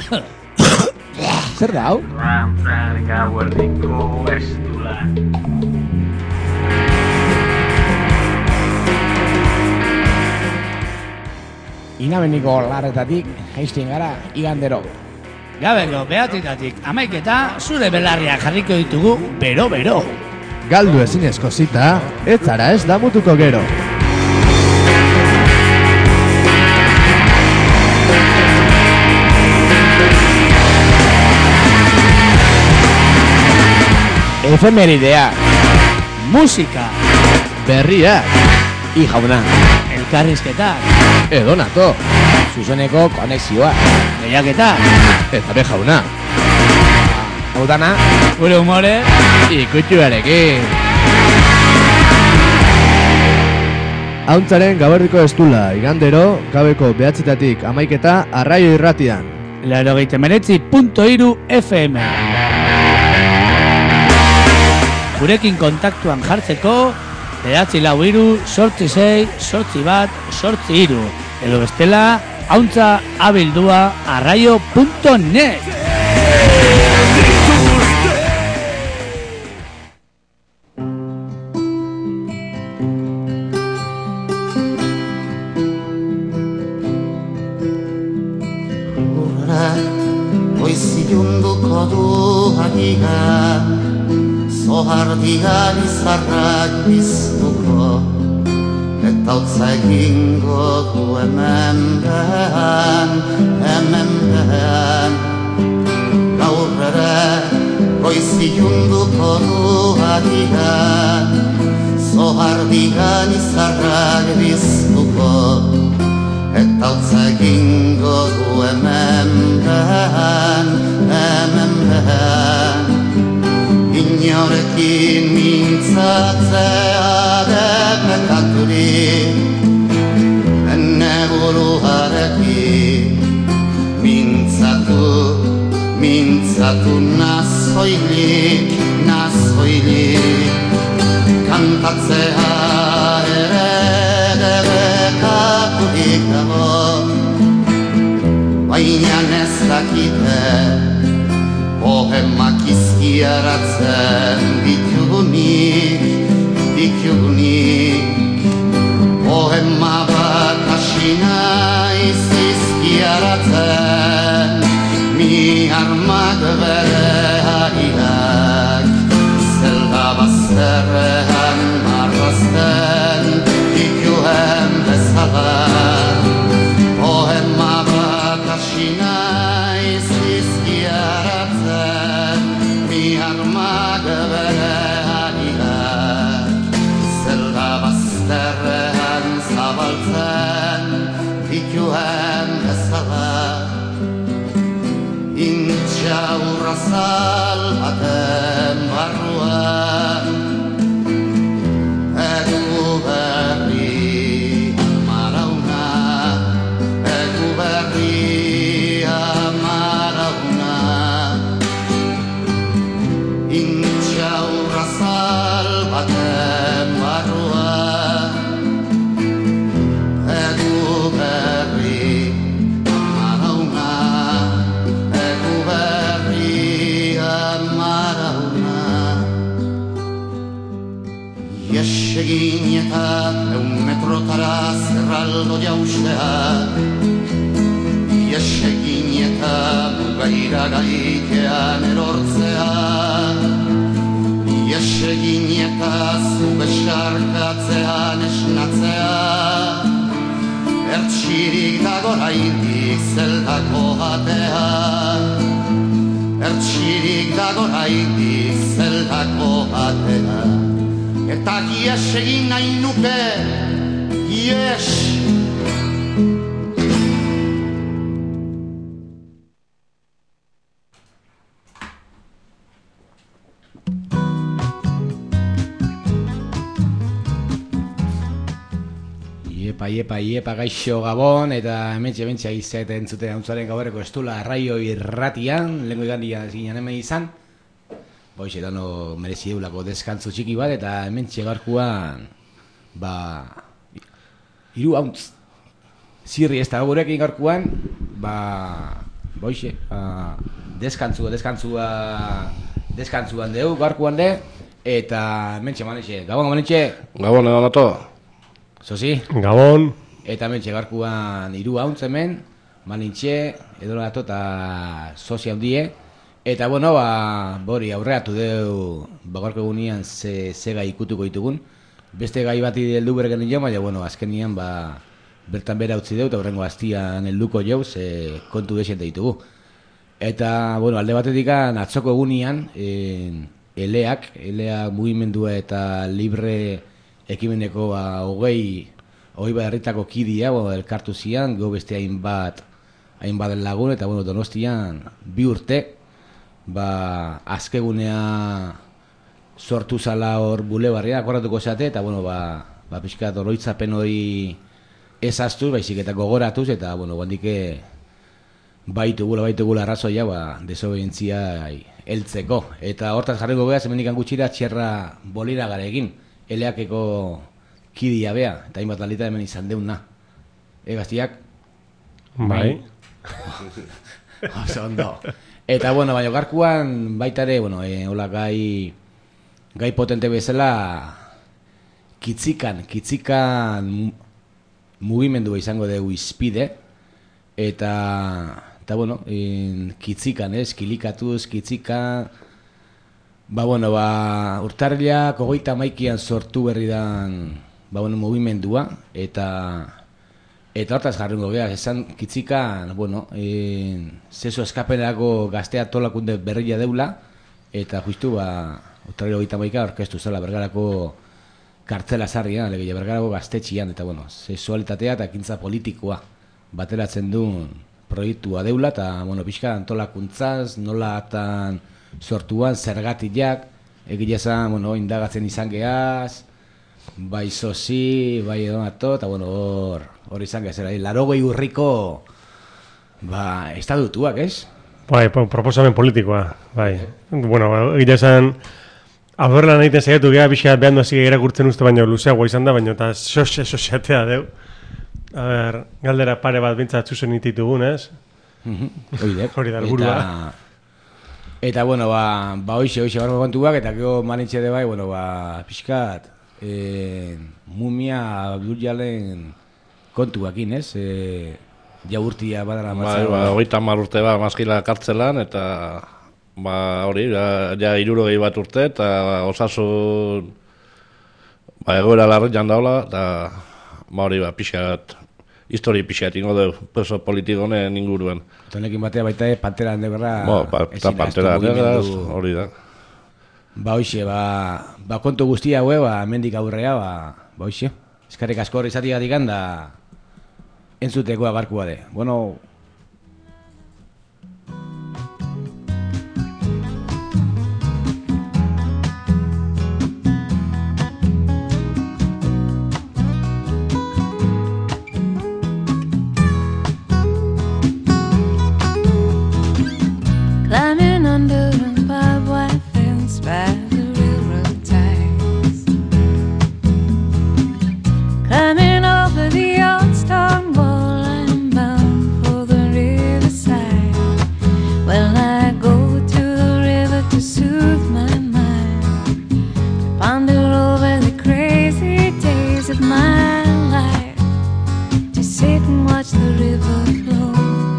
Zer da, hau? Gauerdiko estula. Inabeniko larretatik jaisten gara igandero. Gabeko behatitatik 11 zure belarriak jarriko ditugu bero-bero. Galdu ezinezko zita, ez zara ez damutuko gero. Efemeridea, Musika, Berriak, jauna, elkarrizketak, edonato, zuzeneko konexioa. lehiaketak, eta be jauna, Hau dana, gure humore, ikutxuarekin. Hauntzaren gauerdiko estula, igandero, gabeko 9:00 11 Arraio Irratian. 89.3 FM. Gurekin kontaktuan jartzeko 943-861-813. Edo bestela, hauntza_arraio.net. Goizilunduko du hagia, zohardian izarrak biztuko, eta hotza egingo du hemen behan. Gaur ere goizilunduko du hagia, zohardian izarrak biztuko, eta hotza egingo du hemen behan. Inorekin mintzatzea depekaturik, ene buruarekin mintzatu nazoilik, kantatzea ere debekaturik dago, baina ez dakite poemak izkiaratzen ditugunik, poema bat asina izkiaratzen, mi armak bere hariak, zelda bazterrean marrazten dituen bezala, poema bat asina izkiaratzen, mi armak bere hariak, zelda bazterrean zabaltzen dituen bezala. Intxaurra zalbaten barruan, egu berri amarauna, intxaurra zalbaten barruan, egu berri amarauna. Iesegin eta 100 metrotara zerraldo jaustea, iesegin eta mugaira gaikean erortzea, iesegin eta zu besarkatzean esnatzea, ertsirik dago oraindik zeldako atea, ertsirik dago oraindik zeldako atea. Eta ies egin nahi nuke, ies. Iepa gaixo Gabon, eta hementxe izaten zuten hauntzaren gaurreko estula Arraio Irratian, lehenko igandia ginen hemen izan. Boiz, eta no merezi eulako deskantzu txiki bat, eta hementxe gaurkuan, hiru hauntz. Zirri ez da gurekin gaurkuan, boixe, deskantzuan deu, garkuan de, eta mentxe manetxe, gabon manetxe. Gabon egon ato. Zozi? Gabon. Eta mentxe garkuan 3 hauntz hemen, manintxe, edo gato eta zozi handie. Eta bueno, bori aurreatu deu, gaurko egunean ze gai ikutuko ditugun. Beste gai bati heldu bergen jo, baina bueno, azkenian bertan bera utzi deu, eta horrengo hastian helduko jau, ze kontu desiente ditugu. Eta, bueno, alde batetik atzoko egunean, Elea mugimendua eta libre ekimeneko 20 herritako kidia, elkartu zian, go beste hainbat lagun, eta bueno, Donostian 2 urte, azkegunea sortu zala hor bulebarria, akordatuko zate, eta bueno, pixkat oroitzapen hori ezaztuz, baizik eta gogoratuz, eta bueno, guandike baitugula arrazoia, desobedientzia heltzeko. Eta hortaz jarriko geha, zemendikan gutxira txerra bolira gara egin, Eleakeko kidia bea, eta hainbat alita hemen izan deuna. Gaztiak? Bai. Oso ondo. Eta, bueno, baina garkuan baita ere, bueno, hola gai potente bezala kitzikan mugimendua izango dugu izpide, eta bueno, kitzikan, kilikatuz, kitzika, bueno, urtarrilak 31an sortu berri dan, mugimendua, eta hortaz jarrengo geha, esan kitzikan, bueno, zezo eskapenako gaztea tolakunde berria deula, eta justu, urtarrilo 31 orkestu zela Bergarako kartzela zarrian, alegia Bergarako gaztetxian, eta bueno, sexualitatea eta ekintza politikoa bateratzen duen proiektua deula, eta bueno, pixka antolakuntzaz, nola atan sortuan, zergatiak, egilezan, bueno, indagatzen izan gehaz, bai zozi, bai edonato, eta bueno, hor izan gehazera, 80 urriko, estadutuak, ez? Bai, proposamen politikoa, bai. Bueno, egilezan, aurrelan egiten saiatu geha, pixkat behandu hasi irakurtzen uste baino luzeagoa izan da, baino eta soseatea deu. A ber, galdera pare bat bintzat zuzen ititugun, ez? Hori da helburua. Eta, bueno, hoxe barko kontuak, eta gero manitxe de bai, bueno, pixkat, mumia Abdul-Jalen kontuakin, ez? Jaurtia badara matzak. Bai, 30 urte mazkila kartzelan, eta hori, ja 60 bat urte, eta osasun egoera larrian daula, eta hori, pixat, histori pixat ingo du preso politikonen inguruen. Eta honekin batea baita Pantera Negra... Eta Pantera Negra, hori da. Hoxe, kontu guztia hau, mendik aurrea, hoxe. Eskarrik asko hori izatik gatikan, da entzuteko agarkua de. Bueno... Climbing under a barbed wire fence by the railroad ties, climbing over the old stone wall, I'm bound for the riverside. Well, I go to the river to soothe my mind, to ponder over the crazy days of my life, to sit and watch the river flow.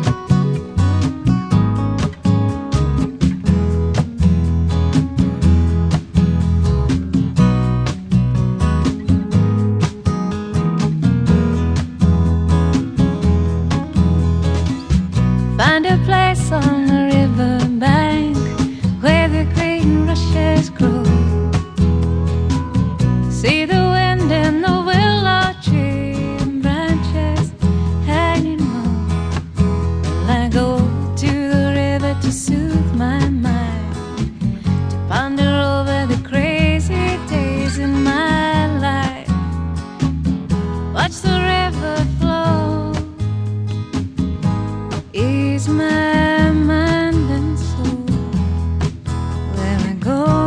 Find a place on the river bank where the green rushes grow. See the wind in the willow tree and branches hanging low. Well, I go to the river to soothe my mind, to ponder over the crazy days in my life. Watch the river flow, ease my mind and soul where I go.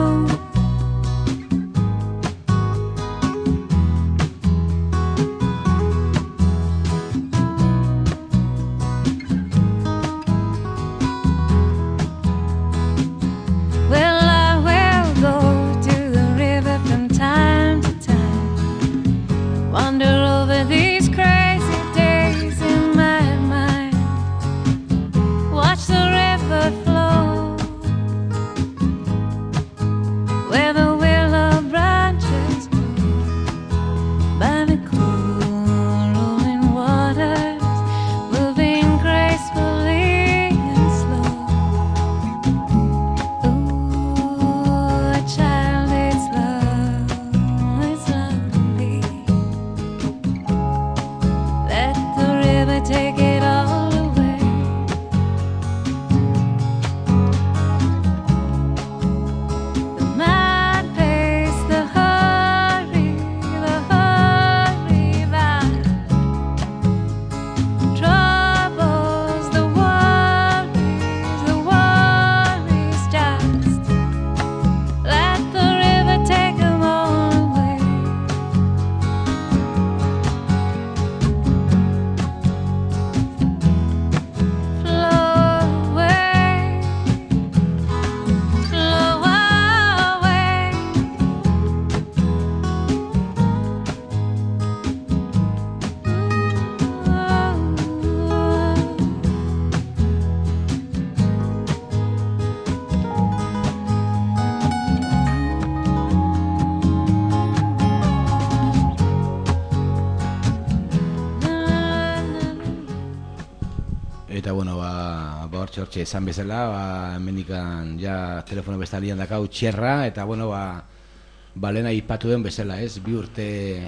hortxe esan bezala, hemendikan ja telefono bestalian dakau txerra, eta bueno, lehen aipatu den bezala, ez? 2 urte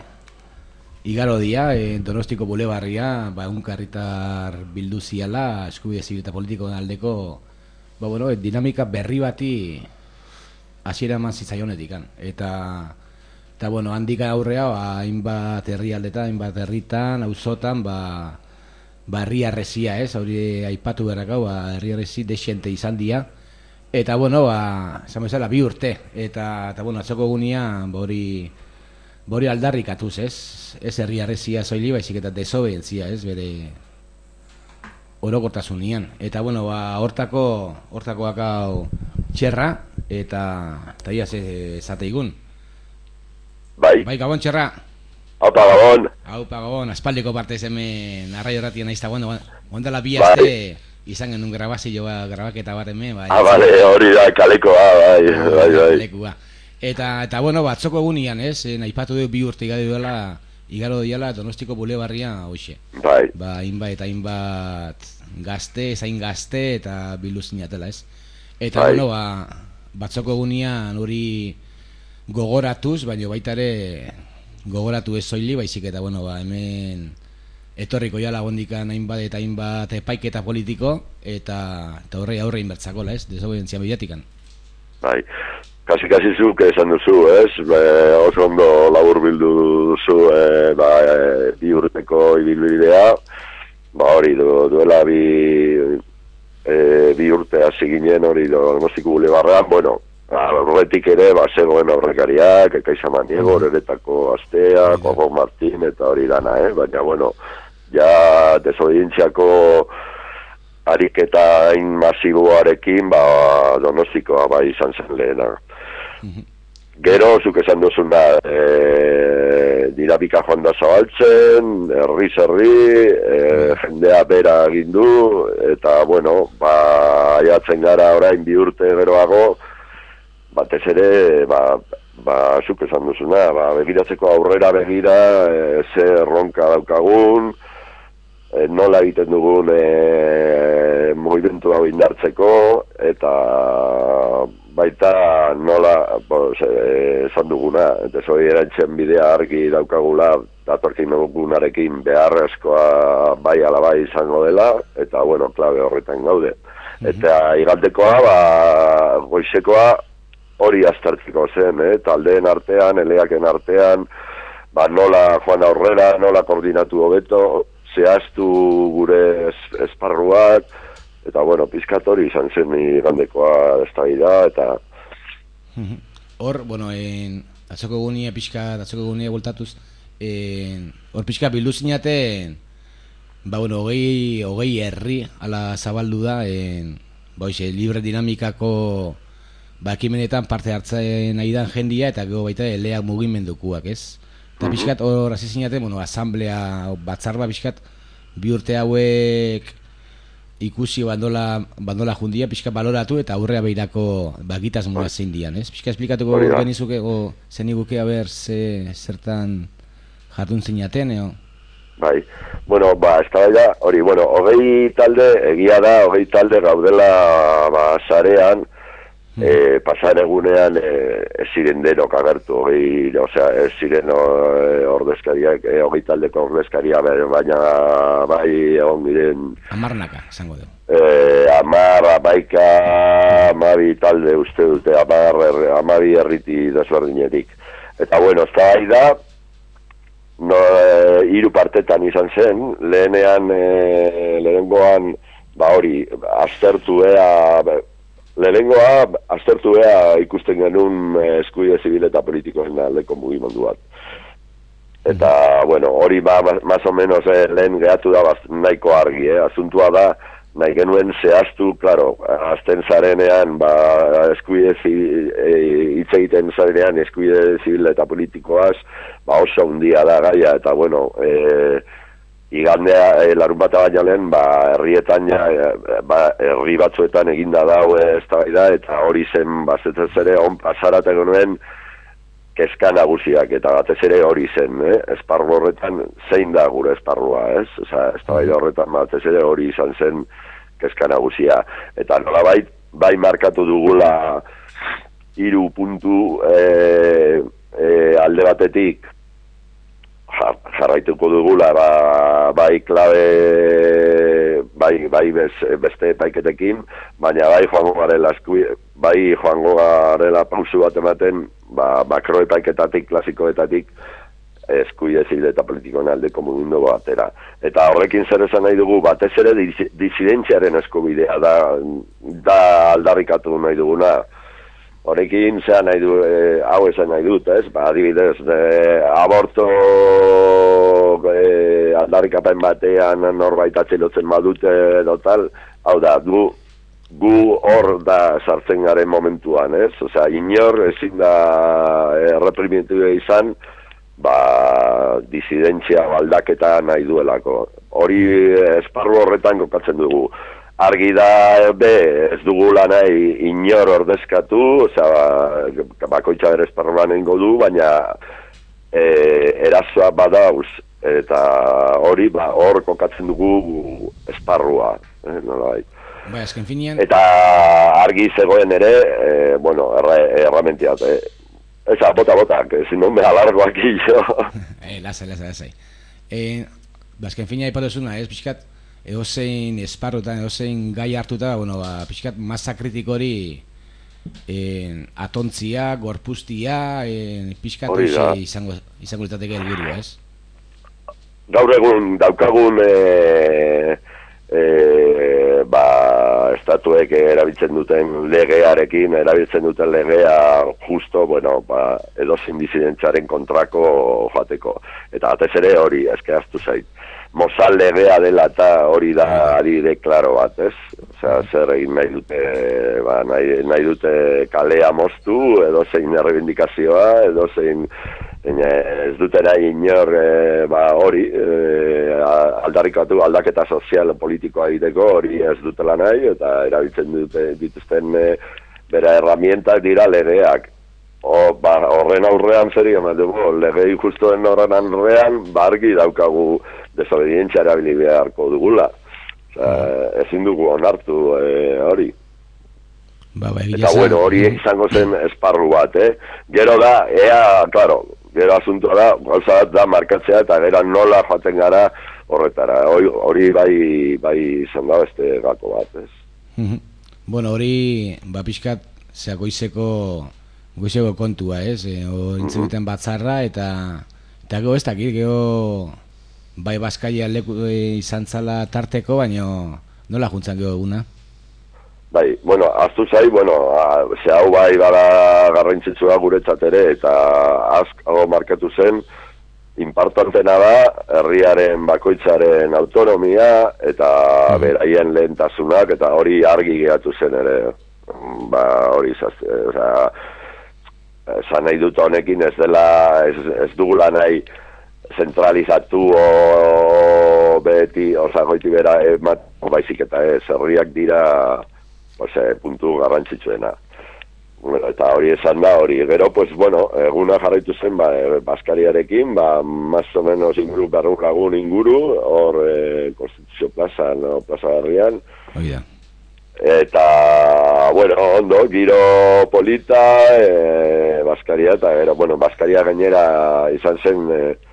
igaro dia, Donostiko bulebarria, egunkarritar bildu ziala, eskubide zibil eta politikoen aldeko, dinamika berri bati hasiera eman zitzaionetikan. Eta bueno, handik aurrea, hainbat herrialdetan, hainbat herritan, auzotan, herri harresia, ez? Hori aipatu berakau, herri harresi desiente izan dia. Eta bueno, esan bezala 2 urte. Eta bueno, atzoko egunia, hori aldarrikatuz, ez? Ez herri harresia soili, baizik eta desobedientzia, ez? Bere orokortasunian. Eta bueno, hortako akau txerra, eta iaz esateigun. Bai, Gabon txerra. Aupa Gabon. Aspaldiko partez hemen arraio ratien naizta, ondala 2 aste izan genuen grabaketa bat hemen. Bale, hori da kalekoa, bai. Eta bueno, atzoko egunian, ez? Aipatu du 2 urte igaro diala Donostiko bulebarria hoxe. Bai. Hainbat gazte, zain gazte eta bildu zinatela, ez? Eta bai. bueno, batzoko egunian hori gogoratuz, baina baita ere gogoratu ez soili, baizik eta bueno, hemen etorriko jala gondikan hainbat epaiketa politiko eta horrei aurre inbertzakola, ez? Desobedientzia mediatikan. Bai. Kasi zuk esan duzu, ez? Oso ondo labur bildu duzu 2 urteko ibilbidea. Hori duela 2 urte hasi ginen hori Donostiko bulebarrean, bueno, horretik ere, zegoen aurrekariak, Ekaisa Maniego, Eretako Astea, Kogo Martin, eta hori dana, baina, bueno, ja desobedientziako ariketa hain masiboarekin, Donostikoa bai izan zen lehena. Gero, zuk esan duzuna, dinamika joan da zabaltzen, herri, jendea bera egin du, eta, bueno, aiatzen gara orain 2 urte geroago, batez ere, zuk esan duzuna, begiratzeko aurrera begira, ze erronka daukagun, nola egiten dugun mugimendu hau indartzeko, eta baita nola esan duguna, eta zoi erantzen bidea argi daukagula, datorkin dugunarekin beharrezkoa bai ala bai izango dela, eta bueno, klabe horretan gaude. Eta igandekoa, goizekoa, hori aztertzeko zen, taldeen artean, eleaken artean, nola joan aurrera, nola koordinatu hobeto, zehaztu gure esparruak, eta bueno, pizkat hori izan zen igandekoa eztabaida eta hor, bueno, atzoko egunia voltatuz, hor pixka bildu zinaten, hogei herri ala zabaldu da, libre dinamikako ekimenetan parte hartzen nahi dan jendia, eta gero baita eleak mugimendukuak, ez? Eta pixkat hor hasi zinaten, asamblea batzarba pixkat 2 urte hauek ikusi bandola jundia, pixka baloratu eta aurrea behirako bagitasmoa zein dian, ez? Pixka esplikatuko genizuke, zeniguke haber zertan jardun zinaten, eo? Bai, bueno, ez da hori, bueno, 20 talde, egia da, 20 talde gaudela sarean, pasan egunean ez ziren denok agertu, ez ziren ordezkariak, 20 taldeko ordezkaria, baina bai egon giren 10 esango dugu. 10, 12 talde uste dute, 12 herriti desberdinetik. Eta bueno, ez da, 3 partetan izan zen, lehenengoan, hori, aztertu ea ikusten genuen eskubide zibil eta politikoen aldeko mugimendu bat. Eta, bueno, hori más o menos lehen gehatu da nahiko argi, asuntua da, nahi genuen zehaztu, claro, azten zarenean, eskubide hitz egiten zarenean eskubide zibil eta politikoaz, oso hundia da gaia, eta, bueno, igandea, larun bata baina lehen, herrietan, herri batzuetan eginda daue eztabaida, eta hori zen, bazetzen ere, pasaraten genuen, kezka nagusiak, eta batez ere hori zen, esparru horretan, zein da gure esparrua, ez? Eztabaida horretan, batez ere hori izan zen, kezka nagusia. Eta nolabait, bai markatu dugula 3 puntu alde batetik jarraituko dugula bai klabe bai beste epaiketekin, baina bai joango garela pausu bat ematen makro epaiketatik, klasikoetatik eskuidezile eta politikoen aldeko mugimendu batera. Eta horrekin zer esan nahi dugu, batez ere disidentziaren eskubidea da aldarrikatu nahi duguna. Horrekin zean nahi du, hau esan nahi dut, ez? Adibidez, aborto aldarrikapen batean norbait atxilotzen badute edo tal, hau da, gu hor da sartzen garen momentuan, ez? Osea, inor ezin da reprimitu izan, disidentzia aldaketa nahi duelako. Hori esparru horretan kokatzen dugu. Argi da ez dugula nahi inor ordezkatu, osea, bakoitza bere esparruan egingo du, baina erasoa badauz, eta hori hor kokatzen dugu esparrua, nolabait. Azken finean... Eta argi zegoen ere, erramentiat, eza, bota, que si no me alargo aquí yo. Lasai. Azken finean ipatuzuna, ez, pixkat, edozein esparrutan, edozein gai hartuta, pixkat masa kritikori atontzia, gorpuztia, pixkat izango litzateke helburu, ez? Gaur egun daukagun estatuek erabiltzen duten legea justo, edozein disidentzaren kontrako joateko. Eta atez ere hori, eskeaztu zait. Mozal legea dela eta hori da adibide klaro bat, ez? Osea, zer egin nahi dute, nahi dute kalea moztu, edozein errebindikazioa, edozein ez dute nahi inor hori aldarrikatu aldaketa sozial politikoa egiteko, hori ez dutela nahi, eta erabiltzen dituzten bera herramientak dira legeak. Horren aurrean zer egin dugu, lege injustuen horren aurrean argi daukagu desobedientzia erabili beharko dugula. Ezin dugu onartu hori. Eta hori izango zen esparru bat, Gero da, gero asuntoa da, gauza bat da markatzea eta gero nola joaten gara horretara. Hori bai izan da beste gako bat, ez? Hori, pixkat, goizeko kontua, ez? Intzibuten batzarra eta gero ez dakit, gero bai Baskaria leku izan zala tarteko, baina nola juntzan gero eguna? Bai, aztu zai, hau bai bada garrantzitsua guretzat ere, eta azkago markatu zen, importantena da, herriaren bakoitzaren autonomia, eta beraien lehentasunak, eta hori argi geratu zen ere, hori esan nahi dut honekin ez dugula nahi zentralizatu beti, goiti bera baizik eta herriak dira puntu garrantzitsuena. Eta hori esan da, hori gero, eguna jarraitu zen Baskariarekin, más o menos inguru, 200 lagun inguru, hor Konstituzio plazan, plaza barrian. Eta, ondo, giro polita, Baskaria, eta gero, Baskaria gainera izan zen,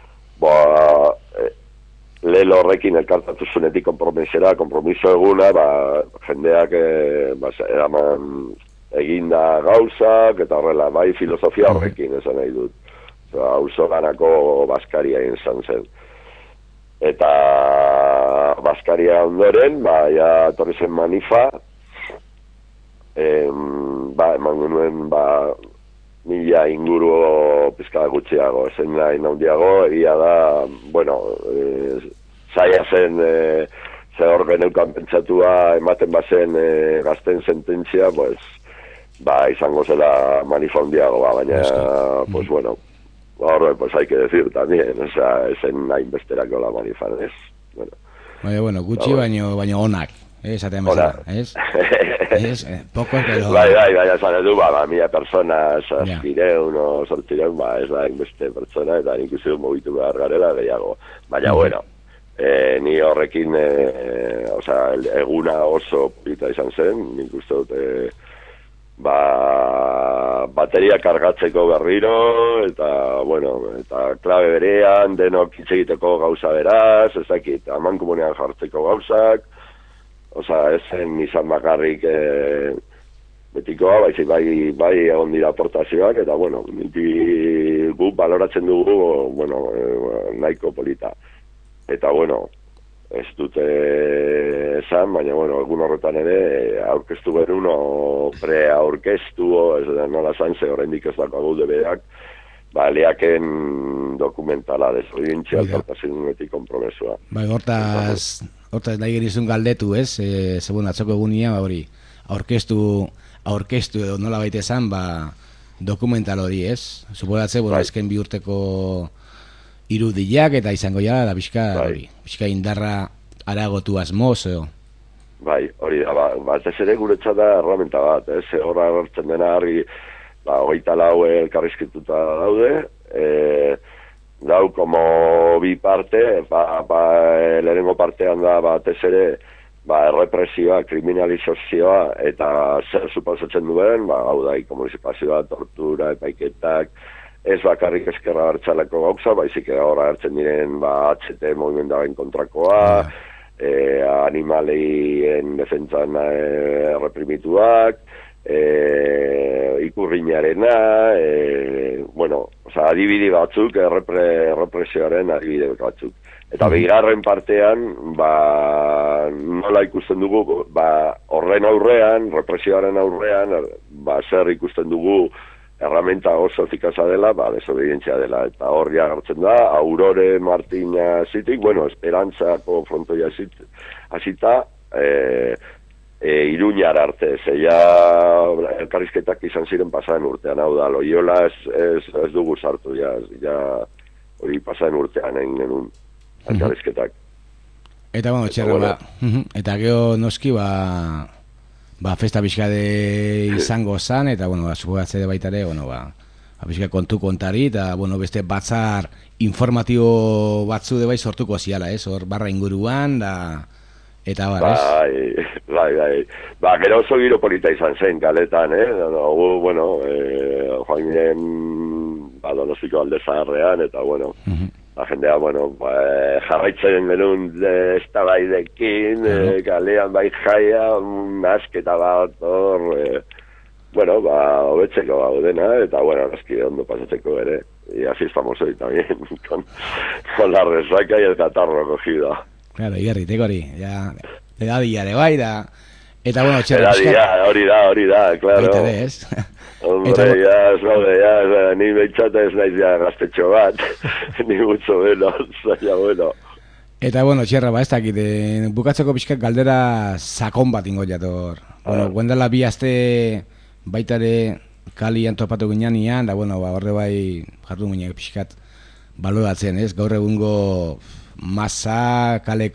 lehelo horrekin elkartatu zunetik kompromiso eguna, jendeak eraman eginda gauzak, eta horrela, bai filosofia horrekin esan nahi dut. Auzo ganako Baskaria izan zen. Eta Baskaria ondoren, ja torri zen manifa, eman genuen, 1000 inguru pizkada gutxiago, zen nahi handiago, egia da, zaila zen, ze hor geneukan pentsatua, ematen bazen gazten sententzia, izango zela manifa handiago, baina, hor, hay que decir también, zen nahi besterako la manifa, ez? Gutxi baino onak. Esaten bezala, ez? Poko, pero... Bai, esan edu, 1000 personas, 700, 800, ez da, beste pertsona, eta nik uste mugitu behar garela gehiago. Baina, ni horrekin, osea, eguna oso polita izan zen, nik uste dut, bateria kargatzeko berriro, eta, bueno, eta klabe berean, denok hitz egiteko gauza beraz, ez dakit, amankomunean jartzeko gauzak, osea, ez zen izan bakarrik betikoa, baizik bai egon dira aportazioak, eta, bueno, gu baloratzen dugu, bueno, nahiko polita. Eta, bueno, ez dute esan, baina, bueno, egun horretan ere, aurkeztu berun, pre-aurkeztu, ez da nola zan, ze horrendik ez dakagu debeak, leaken dokumentala desobedientzia, altasunetik kompromesua. Bai, hortaz nahi genizun galdetu, ez? Zegoen atzoko egunia, hori, aurkeztu edo nola baita esan, dokumental hori, ez? Suporatze, bueno, azken bi urteko irudiak eta izango jala, da bizka indarra aragotu asmoz, edo? Bai, hori da, bat ez ere guretzat da erramenta bat, ez? Horra hartzen dena argi, 24 elkarrizkituta daude, dau como bi parte, lehenengo partean da batez ere, errepresioa, kriminalizazioa, eta zer suposatzen duen, hau da, komunikazioa, tortura, epaiketak, ez bakarrik eskerra hartzaleko gauza, baizik horra hartzen diren HT movimendaren kontrakoa, animalien defentzan reprimituak, ikurriñarena, bueno, adibide batzuk, represioaren adibide batzuk. Eta bigarren partean, nola ikusten dugu, horren aurrean, represioaren aurrean, zer ikusten dugu, erramenta oso efikasa dela, desobedientzia dela, eta hor hartzen da, Aurore Martina zitik, bueno, Esperantzako frontoia hasita, Iruñar arte, zeia elkarrizketak izan ziren pasaren urtean, hau da, Loiola ez dugu sartu, ja hori pasaren urtean egin genuen elkarrizketak. Eta, bueno, txerra, eta geho noski, festa pixkade izango zan, eta, bueno, supogatze baitare, bueno, pixka kontu kontari, eta, bueno, beste batzar informatibo batzu de bai sortuko ziala, ez? Hor barra inguruan, eta ez? Bai. Gero oso giro polita izan zen, kaletan, bueno, joan ginen, Donostiko alde zaharrean, eta, bueno, la jendea, bueno, jarraitzen genuen eztabaidekin, kalean bai jaia, asketa bat, bueno, hobetzeko gaudena, eta, bueno, aski ondo pasatzeko ere, y así estamos hoy también, con la resaca y el catarro cogido. Claro, igarriteko hori, ja, edadiare bai, da, eta, bueno, hori da, claro. Baitare, ez? Hombre, ni behintzat ez naiz gaztetxo bat, ni gutxo menos, bueno. Eta, bueno, txerra, ez dakit, bukatzeko pixkat galdera sakon bat ingo jator. Bueno, guendala bi aste baitare kalian topatu ginean ian, da, bueno, horre bai jartu ginean pixkat baloratzen, ez? Gaur egungo masa,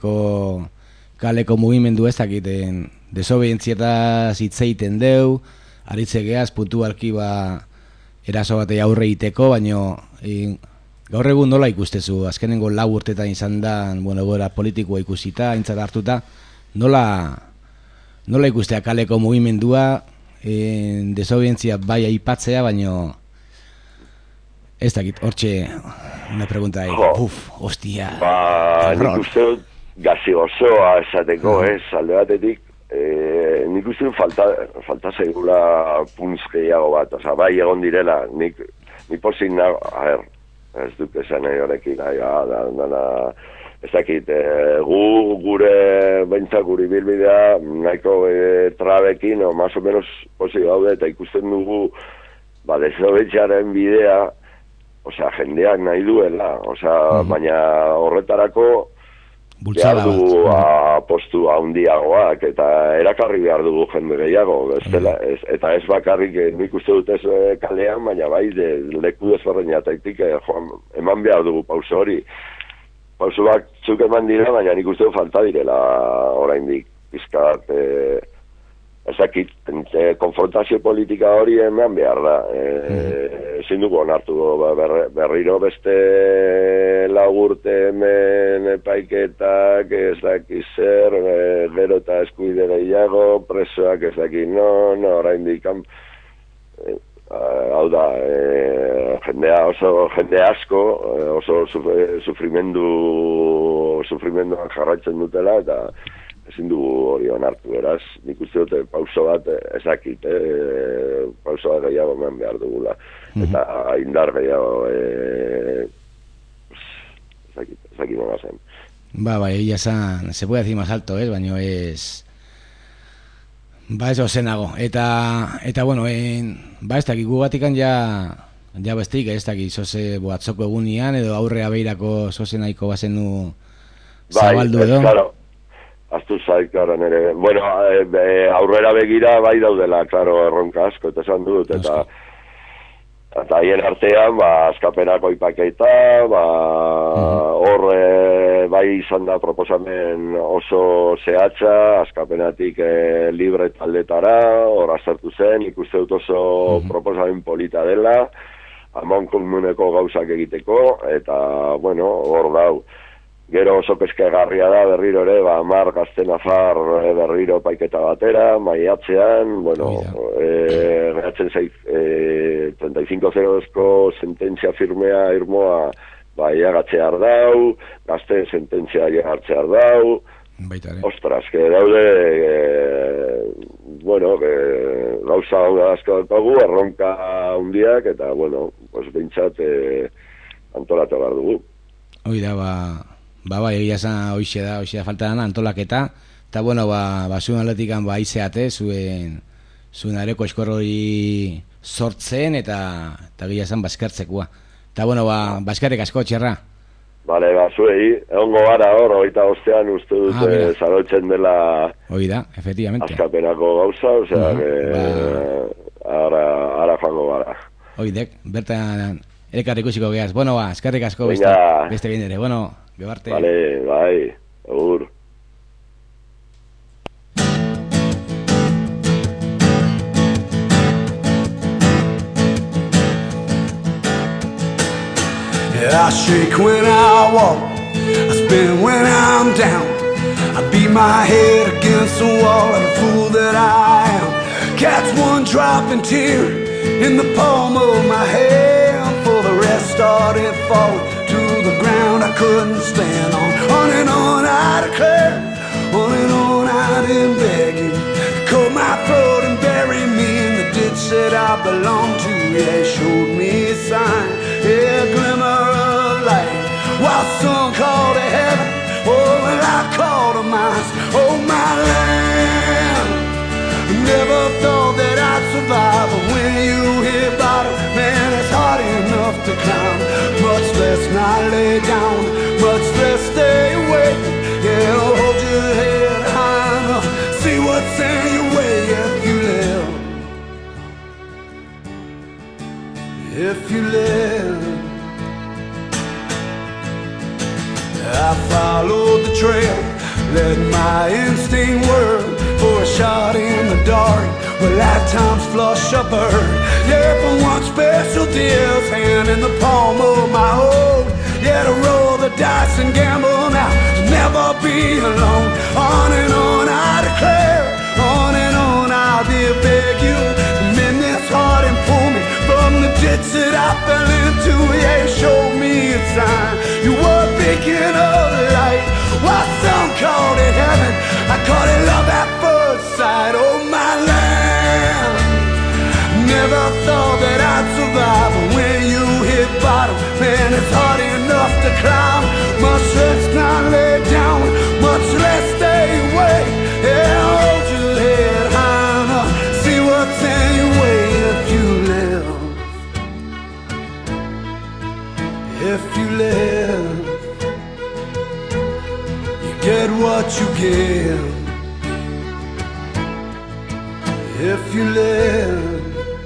kaleko mugimendu ez dakiten, desobedientzietaz hitzeiten deu, aritzegeaz, puntualki eraso batei aurre iteko, baino gaur egun nola ikustezu, azkenengo 4 urtetan izan da, bueno, gora politikoa ikusita, aintzat hartuta, nola ikustea kaleko mugimendua, desobedientzia bai aipatzea, baino ez dakit, hortxe, una pregunta hostia, nik uste gazi osoa esateko, alde batetik, nik uste falta segula puntz gehiago bat, bai egon direla, nik pozik nago, ez duk esan nahi horrekin, ez dakit, gure behintzak guri bilbidea, nahiko trabekin, más o menos pozik gaude, eta ikusten dugu, desobedientziaren bidea, jendeak nahi duela, baina horretarako, behar dugu apostu handiagoak, eta erakarri behar dugu jende gehiago, eta ez bakarrik nik uste dut ez kalean, baina bai leku desberdinetatik eman behar dugu pauso hori. Pauso batzuk eman dira, baina nik uste dut falta direla oraindik pizkat, ezakit, konfrontazio politika hori eman behar da. ezin dugu onartu berriro beste lagurte hemen epaiketak ez daki zer, gero eta eskuide gehiago, presoak ez daki oraindik hau da, jende asko, oso sufrimenduan jarraitzen dutela, eta ezin dugu hori onartu, beraz, nik uste dute pauso bat ezakit, pauso bat gehiago eman behar dugula, eta indar gehiago ezakit nola zen. Egia esan, se puede decir más alto, baina ez zenago, eta bueno, ez dakik gugatikan ja bestik, ez dakik zoze atzoko egunian, edo aurrea beirako zoze nahiko bazenu zabaldu edo. Claro. Aztu zaik, claro, nire. Bueno, aurrera begira bai daudela, claro, erronka asko, eta esan dut, eta hien artean, askapenako ipaketa, hor bai izan da proposamen oso zehatza, askapenatik libre taldetara, hor aztertu zen, ikuste dut oso proposamen polita dela, amon komuneko gauzak egiteko, eta, bueno, hor dau. Gero oso peskegarria da berriro ere, 10 gazte nafar berriro paiketa batera, maiatzean, bueno, geratzen 35-0ko sententzia firmea irmoa iagatzear dau, gazte sententzia iagatzear dau, ostras, que daude, bueno, gauza asko daukagu, erronka hundiak, eta, bueno, pues behintzat antolatu behar dugu. Hoi da, egia esan hoxe da falta dana antolaketa, eta bueno, zuen atletikan izeate, zuen areko eskorrori sortzen, eta egia esan eskertzekoa. Eta bueno, eskerrik asko, Txerra. Bale, zuei, egongo gara hor, 25 uste dute zarotzen dela hoi da, efectivamente. Askapenako gauza, osea, ara joango gara. Hoidek, bertan elkar ikusiko geaz. Bueno, eskerrik asko beste bien ere. Bueno, gebarte. Vale, bai, agur. I shake when I walk, I spin when I'm down, I beat my head against the wall like a fool that I am. Catch one dropping tear in the palm of my hand, for the rest started falling to the ground I couldn't stand on and on I declare, on and on I've been begging, cut my throat and bury me in the ditch that I belong to. Yeah, showed me a sign, yeah, a glimmer of light, while some call to heaven, oh, and I call to mine. Oh, my land, never thought that I'd survive, but when you hit bottom, man, it's hard enough to climb, much less not lay down, much less stay awake. Yeah, hold your head high enough, see what's in your way if you live. If you live, I followed the trail, let my instinct work for a shot in the dark, where lifetimes flush a bird. Yeah, for one special deal's hand in the palm of my hold. Yeah, to roll the dice and gamble now, to never be alone. On and on I declare, on and on I did beg you to mend this heart and pull me from the ditch that I fell into. Yeah, show me a sign, you were beacon of light, while some called it heaven, I called it love at first sight. Oh, my land, never thought that I'd survive, but when you hit bottom, man, it's hard enough to climb, much less not lay down, much less stay away. Yeah, hold your head high enough, see what's in your way if you live. If you live, you get what you give. If you live,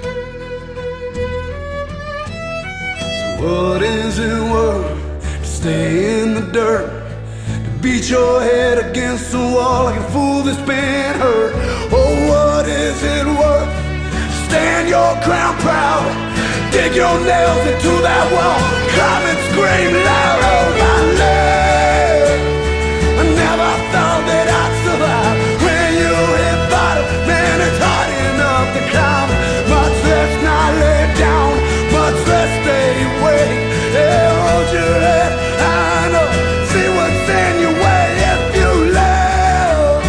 so what is it worth to stay in the dirt, to beat your head against the wall like a fool that's been hurt? Oh, what is it worth to stand your ground proud, dig your nails into that wall, climb and scream loud, oh my love. I never thought that I'd survive when you hit bottom. Man, it's hard enough to climb, much less not lay down, much less stay awake. Yeah, hold your head high up, see what's in your way if you live.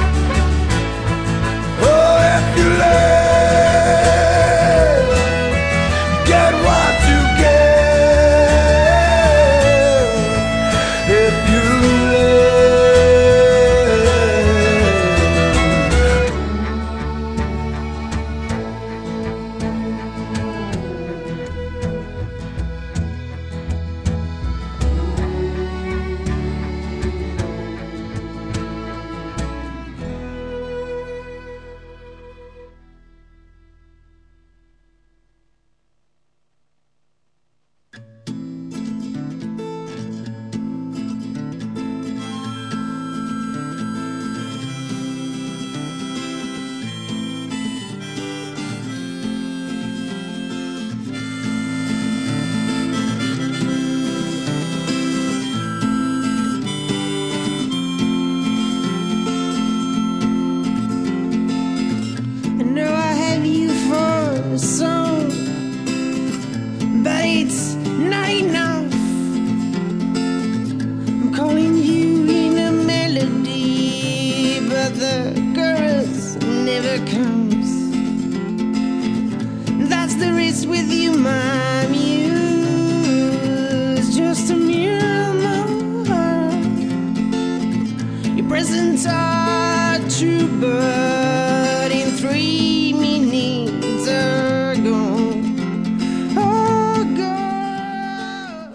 Oh, if you live, get what you get. If you I know I have you for a song, but it's not enough. I'm calling you in a melody, but the chorus never comes. That's the risk with you, my muse, just a mere number. Your presents are true, but in 3 minutes are gone. Oh, God.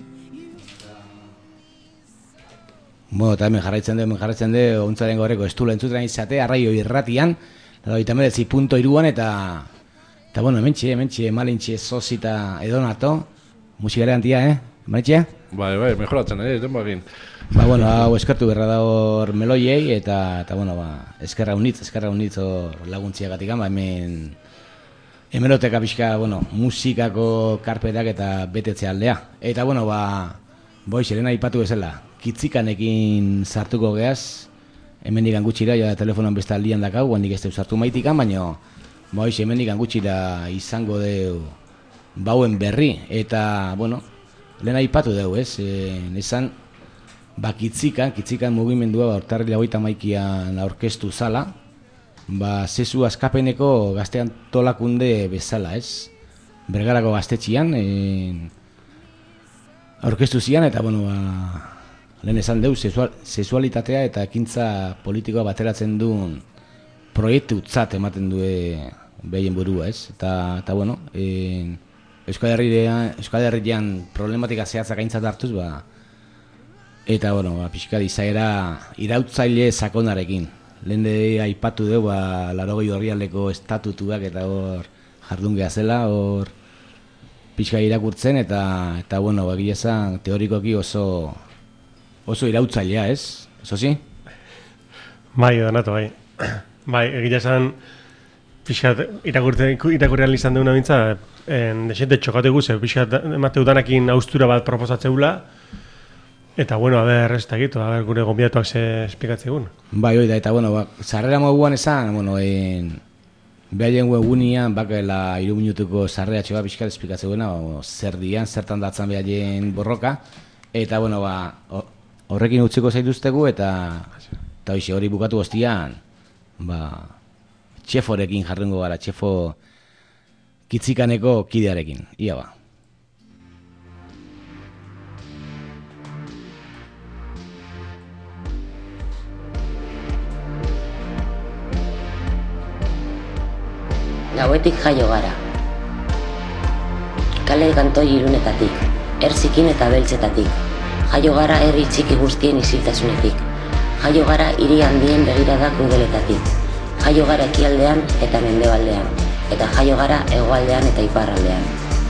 Bueno, eta hemen jarraitzen du, ontzaren gorreko estula entzuten izate, Arraio Irratian, 99.3an, eta bueno, hementxe, malintxe, Zozita edonato, musikaren antia, malintxe? Bai, mejoratzen, denbagin. Ba, bueno, hau eskertu berra da hor meloiei, eta bueno, ba, eskerra unitz hor laguntziagatik, ba, hemeroteka pixka, bueno, musikako karpetak eta betetze aldea. Eta, bueno, ba, Elena aipatu bezala, kitzikanekin sartuko geaz, hemendikan gutxira, ja telefonoan beste aldian dakau, guandik ez sartu maitikan, baina, ba, hemendikan gutxira izango deu bauen berri, eta, bueno, Elena aipatu deu, esan, ba, kitzikan mugimendua urtarrila 31an aurkeztu zala, ba, Zezu Askapeneko gaztean tolakunde bezala, Bergarako gaztetxian aurkeztu zian, eta, bueno, ba, lehen esan deu, sexualitatea eta ekintza politikoa bateratzen duen proiektu tzat ematen du behien burua, eta, bueno, Euskal Herrian problematika zehatzak aintzat hartuz, ba, eta, bueno, ba, pixka izaera irautzaile sakonarekin. Lehen aipatu dugu, ba, 80 orrialdeko estatutuak eta hor jardun zela, hor pixka irakurtzen, eta bueno, ba, gilezan teorikoki oso irautzailea, ez? Zozi? Bai, donato, bai. Bai, gilezan pixka irakurrean izan duguna bintza, desente txokatu guze, pixka emate udanakin austura bat proposatzeula, eta, bueno, a ber, ez dakit, a ber, gure gonbidatuak ze esplikatzegun. Bai, oida, eta, bueno, sarrera moduan esan, bueno, behaien webunian, bakela 3 minutuko sarreratxe bat pixkat esplikatzeguena, zer dian, zertan datzan behaien borroka, eta, bueno, ba, horrekin utziko zaituztegu, eta hoxe, hori bukatu goztian, ba, txeforekin jarrengo gara, txefo kitzikaneko kidearekin, ia ba. Gauetik jaio gara. Kale kantoi Irunetatik, erzikin eta beltzetatik. Jaio gara herri txiki guztien isiltasunetik. Jaio gara hiri handien begirada krudeletatik. Jaio gara ekialdean eta mendebaldean. Eta jaio gara hegoaldean eta iparraldean.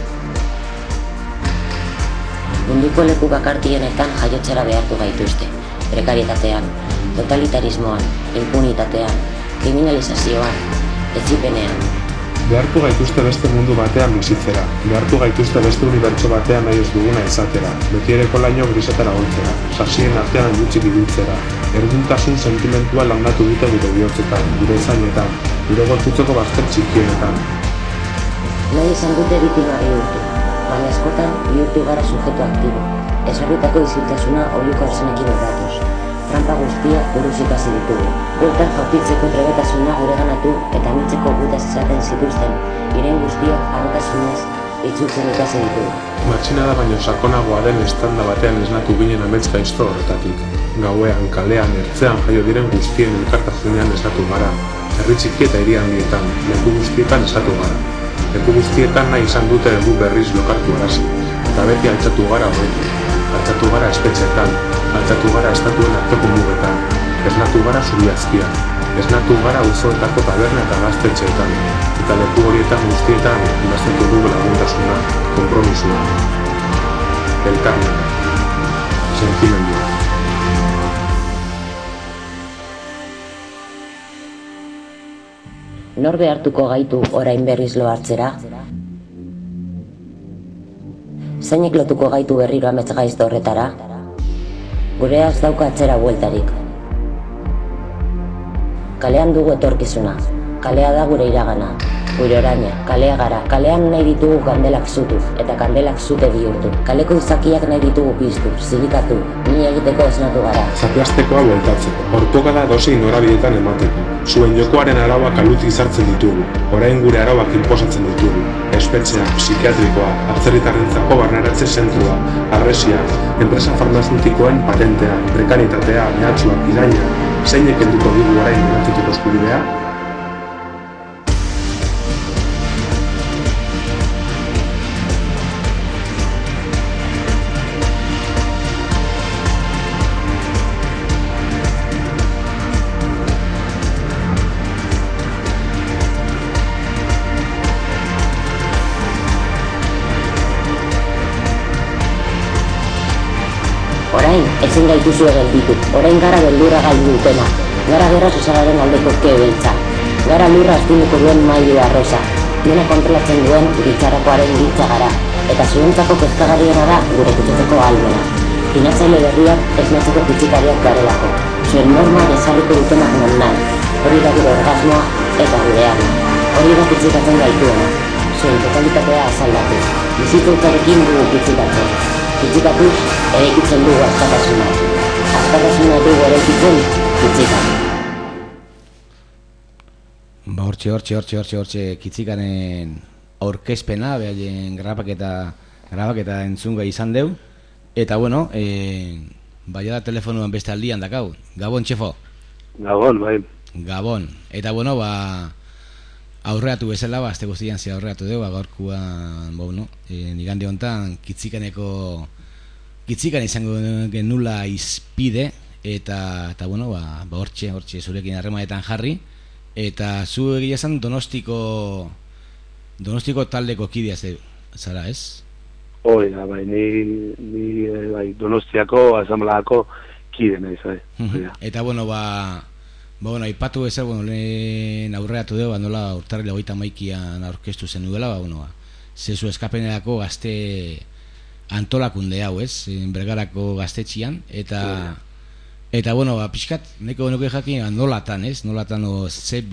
Munduko leku bakartienetan jaiotzera behartu gaituzte. Prekarietatean, totalitarismoan, impunitatean, kriminalizazioan, etsipenean. Behartu gaituzte beste mundu batean bizitzera, behartu gaituzte beste unibertso batean nahi ez duguna izatera, betiereko laino grisetara holtzera, sasien artean gutxik ibiltzera, erduntasun sentimentua landatu dute gure bihotzetan, gure zainetan, gure gorputzeko bazter txikienetan. Nahi izan dute biktima bihurtu, baina askotan bihurtu gara sujeto aktibo. Ezarritako isiltasuna oliko arzenekin erratuz. Trampa guztia buruz ikasi ditugu. Bueltan jaurtitzeko trebetasuna gureganatu eta mitzeko gutaz izaten zituzten, iren guztia harrotasunez itzultzen ikasi ditugu. Matxinada baino sakonagoa den estanda batean esnatu ginen amets gaizto horretatik. Gauean, kalean, ertzean jaio diren guztien elkartasunean esnatu gara. Herri txiki eta hiri handietan, leku guztietan esnatu gara. Leku guztietan nahi izan dute egu berriz lokartu arazi. Eta beti altxatu gara horretik. Altxatu gara espetxetan, altxatu gara estatuen arteko mugetan, esnatu gara zubiazkian, esnatu gara auzoetako taberna eta gaztetxeetan, eta leku horietan guztietan gaztetu dugu laguntasuna, konpromisua, elkarmena, sentimendua. Nor behartuko gaitu orain berriz lo hartzera? Zeinek lotuko gaitu berriro amets gaizto horretara? Gurea ez dauka atzera bueltarik. Kalean dugu etorkizuna, kalea da gure iragana, gure oraina, kalea gara, kalean nahi ditugu kandelak zutu, eta kandelak zute bihurtu. Kaleko izakiak nahi ditugu piztu, zilikatu, ni egiteko esnatu gara. Zapiaztekoa bueltatzeko, ortogada dosi norabidetan emateko. Zuen jokoaren arauak alutik sartzen ditugu, orain gure arauak inposatzen ditugu. Espetxea, psikiatrikoa, atzerritarrentzako barneratze zentrua, arresia, enpresa farmazutikoen patentea, prekaritatea, mehatxuak, iraina, zeinek helduko digu orain eratzuteko eskubidea? Orain, ezin gaituzu gelditu, orain gara beldurra galdu dutena, gara gerra sozialaren aldeko kebeltza, gara lurra astinuko duen mailu arrosa, dena kontrolatzen duen giltzarakoaren giltza gara, eta zuentzako kezkagarriena da gure kutsatzeko ahalmena. Finatzaile berriak esnatzeko pitzikariak garelako, zuen norma ezarriko dutenak non nahi, hori da gure orgasmoa eta gure arma, hori da pitzikatzen gaituena, zuen totalitatea azaldatu, bizitzautzarekin dugu pitzikatzen. Pitzikatuz, eraikitzen dugu askatasuna. Askatasuna dugu eraikitzen, pitzikatu. Ba, hortxe, kitzikanen aurkezpena, behaien grabaketa entzunga izan deu. Eta, bueno, baia da telefonuan beste aldian dakau. Gabon, txefo? Gabon, bai. Gabon. Eta, bueno, aurreatu bezala, azte guztian ze aurreatu dugu, gaurkuan, nigande honetan, kitzikan izango genula izpide, eta bueno, hortxe zurekin harremanetan jarri, eta zu egia esan Donostiko taldeko kidea zara, ez? Hoi da, bai, ni Donostiako asamblako kide nahi, zai. Eta, bueno, aipatu ezer, lehen aurreatu dugu, nola urtarrila 31an aurkeztu zen duela, zezu eskapenerako gazte antolakunde hau, ez? Bergarako gaztetxian, eta, bueno, pixkat, neko genuke jakin, nolatan, ez? Nolatan, ze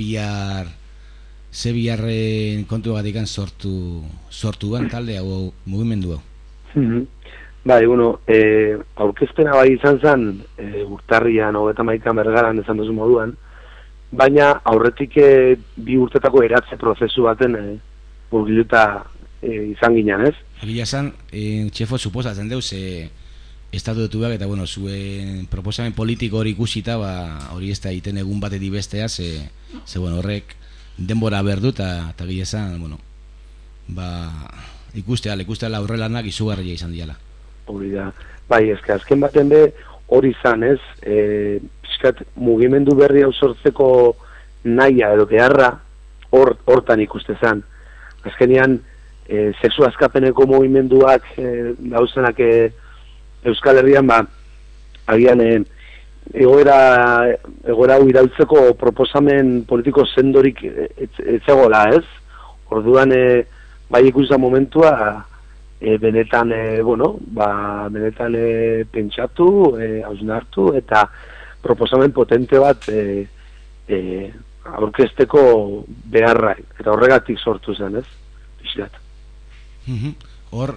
biharren kontu gatikan sortu ben talde hau, mugimendu hau. Bai, aurkezpena bai izan zen, urtarrian, 31an Bergaran esan duzu moduan, baina aurretik 2 urtetako eratze prozesu baten murgiluta izan ginen, ez? Egia esan, txefo, suposatzen deuz, estatutuak eta, bueno, zuen proposamen politiko hori ikusita, hori ez da iten egun batetik bestea, ze horrek denbora berdu, eta egia esan, ikustea aurrelanak izugarria izan diala. Hori da, bai, azken baten be, hori izan, ez, pixkat mugimendu berri hau sortzeko nahia edo beharra hortan ikuste zen. Azkenean, sexu askapeneko mugimenduak dauzenak Euskal Herrian, agian egoera hau iraultzeko proposamen politiko sendorik etzegola, ez? Orduan, bai ikusten momentua, benetan, benetan pentsatu, hausnartu, eta proposamen potente bat aurkezteko beharra, eta horregatik sortu zen, ez? Pixkat. Hor,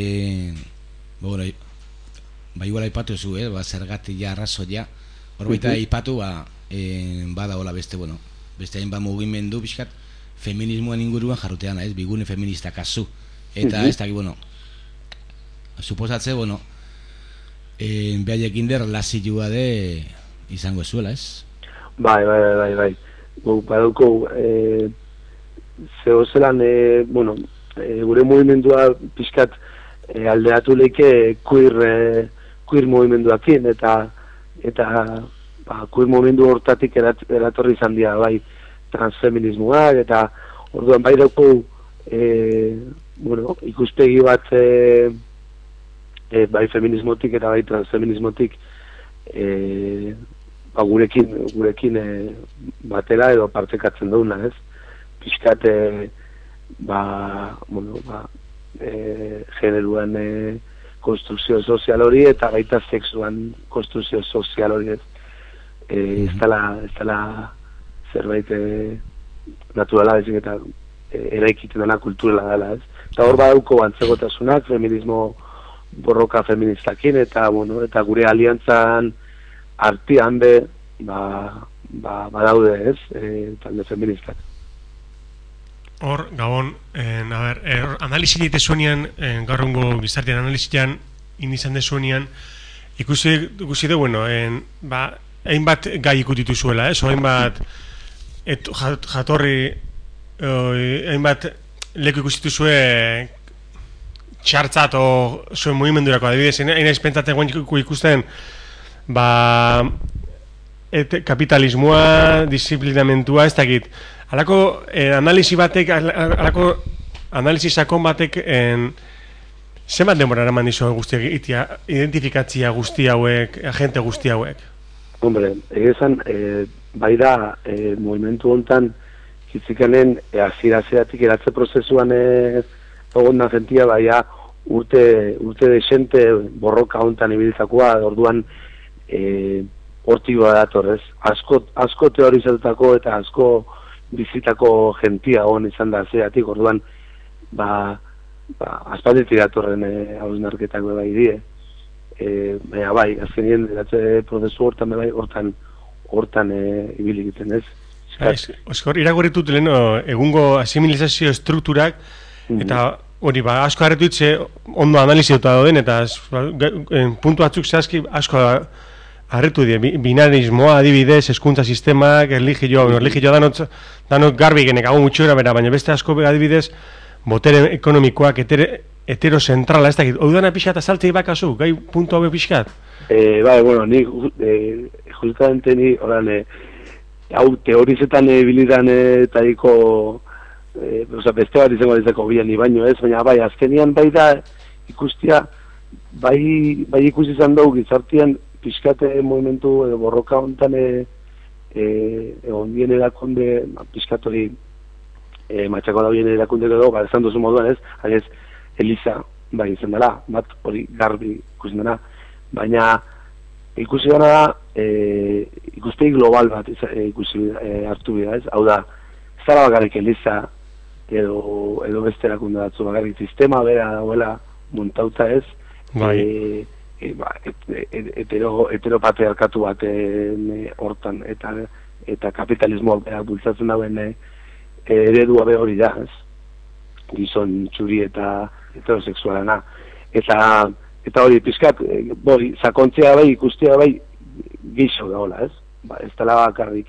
igual aipatu zu, zergatik ja, arrazoia, hor baita aipatu, bada hola beste hainbat mugimendu pixkat, feminismoan inguruan jarrutean, ez, bigune feminista kasu, eta ez dakit, suposatze, behaiekin der lazioa de izango zuela, ez? Bai. Baduko, zehozelan, gure mugimendua pixkat aldeatu leike queer mugimenduakin, eta queer mugimendu hortatik eratorri izan dira, bai, transfeminismoak, eta orduan bai dauko, ikuspegi bat, bai feminismotik eta bai transfeminismotik, gurekin batera edo partekatzen duguna, ez? Pixkat, generuan konstrukzio sozial hori eta baita sexuan konstrukzio sozial hori, ez? Ez dela zerbait naturala, ezik eta eraikiten dela kulturala dela, ez? Eta hor badauko antzegotasunak, feminismo borroka feministakin, eta gure aliantzan artean badaude, ez, talde feministak. Hor, Gabon, analisi dite zuenean, gaurrengo gizartean analizian, indizan de zuenean, ikusi du, hainbat gai ikutitu zuela, ez, hainbat jatorri, hainbat leku ikusitu zue txartzat o zuen mugimendurako, adibidez, hain ezpentzaten ikusten, kapitalismoa, disiplinamentua, ez dakit. Halako analisi sakon batek zenbat denbora eraman dizu guztiak identifikatzia guzti hauek, agente guzti hauek? Hombre, egizan, bai da, movimentu hontan hitzikanen hasiera-hasieratik eratze prozesuan egon jentia, baina urte desente borroka hontan ibilitakoa, orduan hortik dator, ez? Asko teorizatutako eta asko bizitako jentia hon izan da zeratik, orduan aspalditik datorren hausnarketak bai die. Baina bai, azkenien eratze prozesu hortan ibili egiten, ez? Oskor, iragorritut lehen egungo asimilizazio estrukturak, eta hori asko harretu hitze ondo analiziatuta dauden, eta puntu batzuk zehazki asko harretu die, binarismoa adibidez, hezkuntza sistemak, religioa danot garbi genek hau mutxora bera, baina beste asko adibidez, botere ekonomikoak, heterozentrala, ez dakit, hau dana pixat azaltzei bakazu, gai puntu hau pixat? Bai, nik justamente ni, hau teorizetan bilidan etaiko, beste bat izango dizako bian baino ez, baina bai, azkenian bai da ikustia, bai ikusi izan dugu gizartian pixkate movimentu edo borroka hontan egon bien erakunde, pixkat hori matxako da bien erakunde edo, esan duzu moduan ez, hagez, Eliza, bai izan dela, bat hori garbi ikusi dena, baina ikusi dena da, ikuspegi global bat ikusi hartu bida ez, hau da, ez dara bakarrik Eliza edo beste erakunde batzu bakarrik sistema bera dauela montauta ez, heteropatriarkatu baten hortan eta kapitalismoa berak bultzatzen dauen eredua be hori da, ez? Gizon txuri eta heterosexualana. Eta hori pizkat, sakontzea bai, ikustea bai, gixo daola, ez? Ez dela bakarrik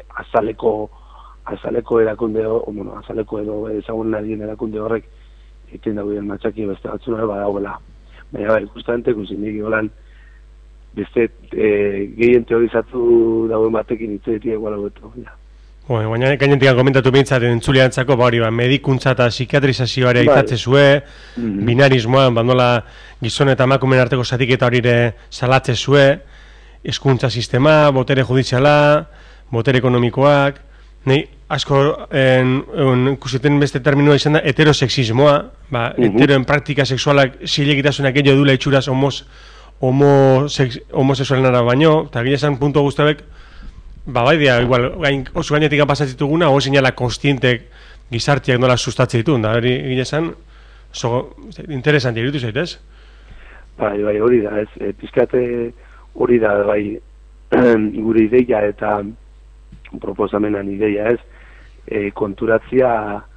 azaleko erakunde, azaleko edo ezagun nadien erakunde horrek egiten dagoen matxaki beste batzuna badauela. Baina bai, justamente ikusi nik holan beste gehien teorizatu dagoen batekin itzeetik eguala beto. Baina gainetik komentatu behintzat entzuleantzako, medikuntza eta psikiatrizazioare aitatze zue, binarismoan, bandola gizon eta emakumeen arteko zatiketa horire salatze zue, hezkuntza sistema, botere judiziala, botere ekonomikoak, Nei asko ikusiten beste terminoa izan da heterosexismoa, heteroen praktika sexualak zilegitasunak gehiago dula itxuraz homosexualenara baino, eta gila esan puntu guztabek, bai dia, igual, oso gainetik pasatzituguna, hori sinala konstientek gizartiak nola sustatzen ditu, da hori gila esan, interesanti erutu zaitez? Bai, hori da, ez, pizkate hori da, bai, gure ideia eta proposamenan ideia, ez, konturatzia,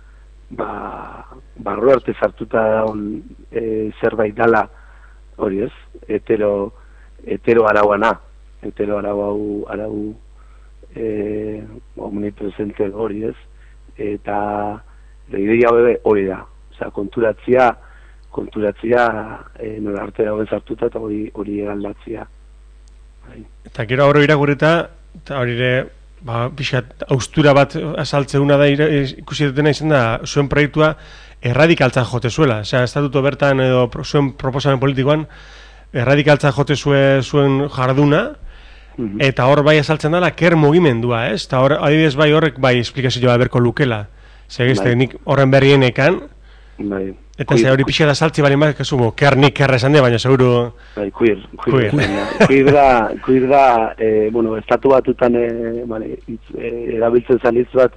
barro arte sartuta daun zerbait dala, hori ez, hetero arauana, hetero arau omnipresente hori ez, eta ideia hori da, osea, konturatzia nola arte dagoen sartuta eta hori aldatzia. Eta gero aurro irakurrita, eta hori ere, pixkat austura bat azaltzeuna da ikusi dutena izan da, zuen proiektua erradikaltzan jote zuela. Osea, estatuto bertan edo zuen proposamen politikoan erradikaltzan jote zuen jarduna, eta hor bai azaltzen dela ker mugimendua, ez? Eta hor, adibidez bai horrek bai esplikazioa berko lukela. Zegizte, nik horren berrienekan, eta ze hori pixka da saltzi bali marek esumo, nik kerra esan de, baina seguru... Queer da, bueno, estatu batutan erabiltzen zan hitz bat,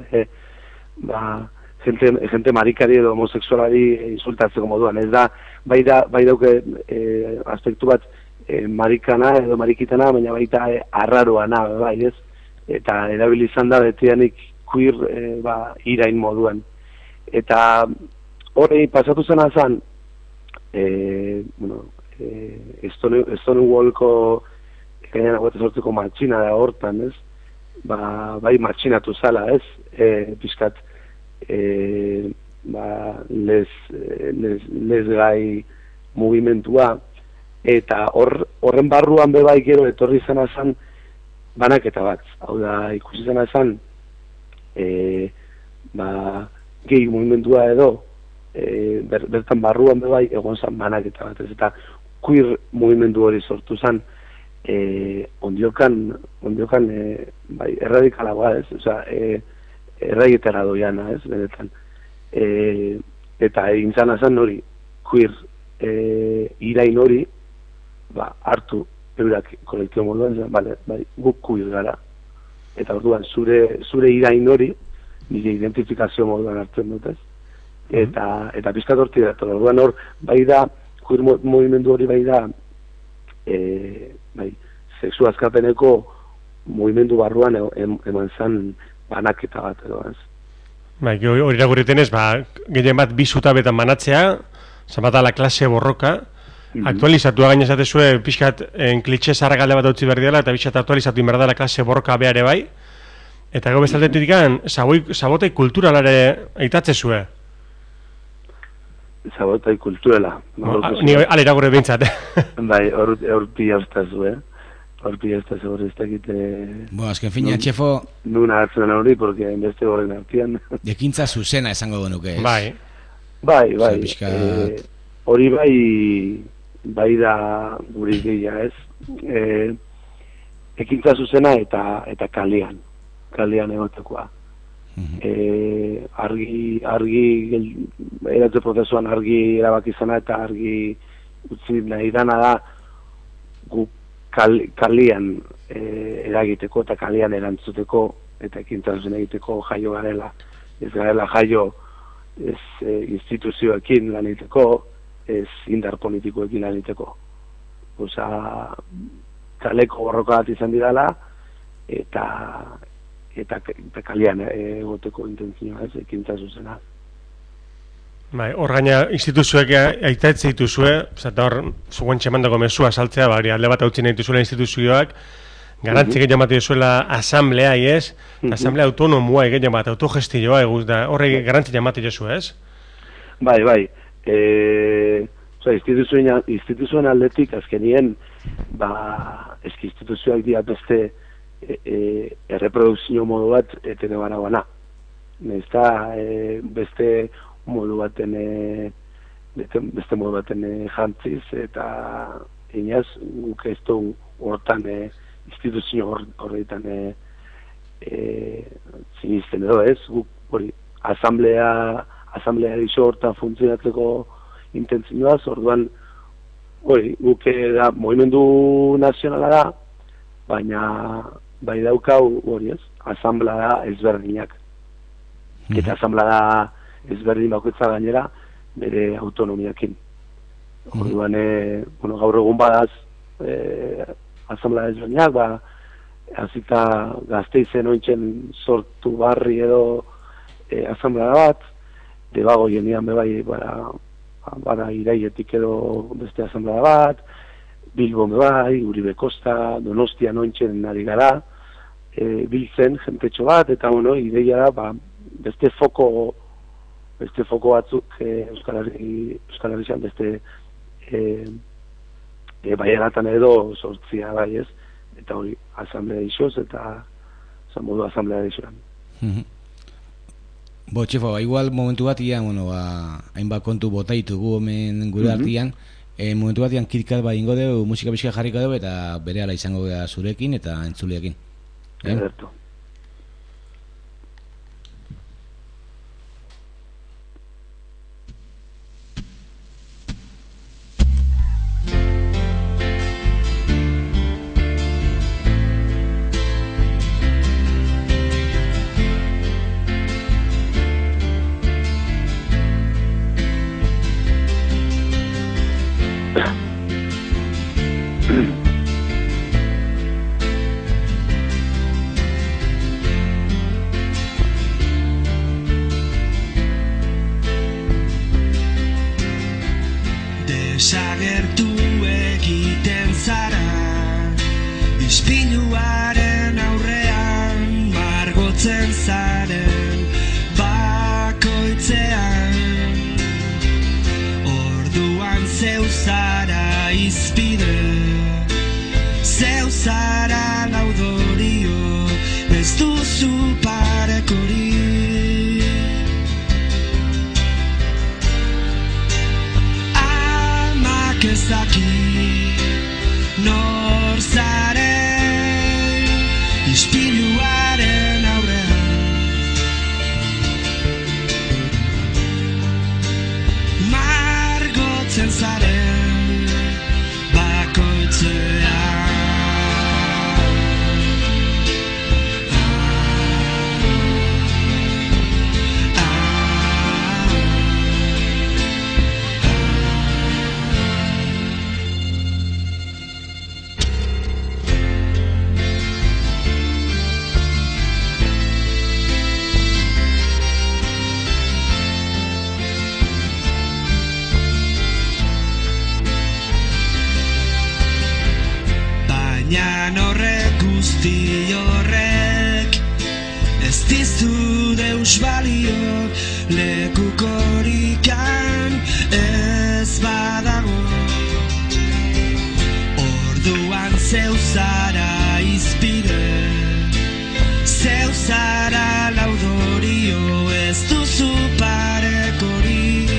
gente marikari edo homosexualari insultatzeko moduan, ez da, bai dauke aspektu bat marikana edo marikitana, baina baita arraroana, bai ez, eta erabilizan da betianik queer irain moduan. Eta hori pasatu zena zan, Stonewallko gainan aguete sortzeko matxina da hortan, ez? Bai matxinatu zala, ez? Piskat, lesgai mugimentua, eta horren barruan bebai gero etorri zena zan banaketa bat. Hau da, ikusi zena zan, gehi mugimentua edo, bertan barruan bebai egon zan banaketa bat, ez? Eta queer mugimendu hori sortu zan, ondiokan erradikalagoa, ez? Osea, erraietara doiana, ez? Benetan. Eta egin zan azan hori, queer irain hori, hartu eurak kolektio moduan, guk queer gara. Eta orduan, zure irain hori, nire identifikazio moduan hartzen dut, ez? Eta pizkat horti da, orduan hor, bai da, queer mugimendu hori bai da, sexu azkapeneko mugimendu barruan eman zan banaketa bat edo, ez? Hori irakurriten ez, gehien bat bi zutabetan banatzea, zapatala klase borroka, aktualizatua gaina zatezue, pixkat klitxe zarragalde bat utzi behar dela, eta pixkat aktualizatu inberdala klase borroka beare bai, eta gau bestaldetik ikan, sabotei kulturalare eitatzezue. Sabotei kulturala. Ni ala irakurre bintzat. Bai, hor pila ustazu, hor pila ustazu hori ez dakite... azken fina, txefo... Nuna hartzen hori, porque beste horren artian... Ekintza zuzena esango genuke, ez? Bai. Hori bai da guri gehiago, ez? Ekintza zuzena eta kalean egotekoa. Argi eratze prozesuan argi erabaki zena eta argi utzi nahi dana da gu kalean eragiteko eta kalean erantzuteko eta ekintza zuzena egiteko jaio garela. Ez garela jaio ez instituzioekin lan egiteko, ez indar politikoekin lan egiteko. Osa, kaleko borroka bat izan didala eta kalean egoteko intentzioa, ez, ekintza zuzena. Hor gaina instituzioek aitatzen dituzue, eta hor zuen txemandako mesua saltzea, alde bat hautzen nahi dituzuela instituzioak, garantzik egin jamate duzuela asamblea, ez? Asamblea autonomua egin jamate, autogestioa, horre garantzik jamate duzu, ez? Bai. Instituzioen aldetik, azkenien, eski instituzioak dira beste erreprodukzio modu bat etene barauana. Beste modu baten jantziz eta inaz guk ez du hortan instituzio horretan sinisten edo ez, guk hori asamblea iso hortan funtzionatzeko intentzioaz, orduan hori, guk da movimendu nazionala da, baina bai daukau hori ez, asamblea ezberdinak. Eta asamblea ezberdin bakoitza gainera bere autonomiakin. Orduan, gaur egun badaz asamblea ezberdinak, hasita Gasteizen ointzen sortu barri edo asamblea bat, debago jenian bebai bara Iraietik edo beste asamblea bat, Bilbon bebai, Uribe Kosta, Donostian ointzen ari gara, biltzen jentetxo bat, eta ideia da, beste foko batzuk Euskal Herrian beste baiaratan edo sortzia bai ez, eta hori asamblea isoz eta zan modu asamblea isoan. Bo, txefo, igual momentu bat hainbat kontu botaitugu hemen gure artian, momentu bat kirkat ingo dugu, musika pixka jarriko dugu eta berehala izango gara zurekin eta entzuleekin. Ederto. Desagertu egiten zara, ispiluaren aurrean margotzen zaren bakoitzean. Orduan zeu zara izpide, zeu zara laudorio, ez duzu parekorik. Ezaki nor zaren ispiluaren aurrean, margotzen zaren bakoitzean. Horrek guzti horrek ez dizu deus balio, lekukorikan ez badago. Orduan zeu zara izpide, zeu zara laudorio, ez duzu parekorik.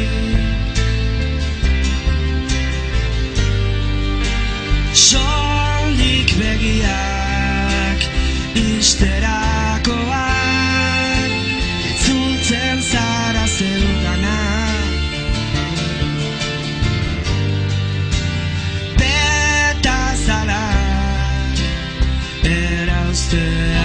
Begiak isterakoak itzultzen zara zeugana, beta zala erauztea.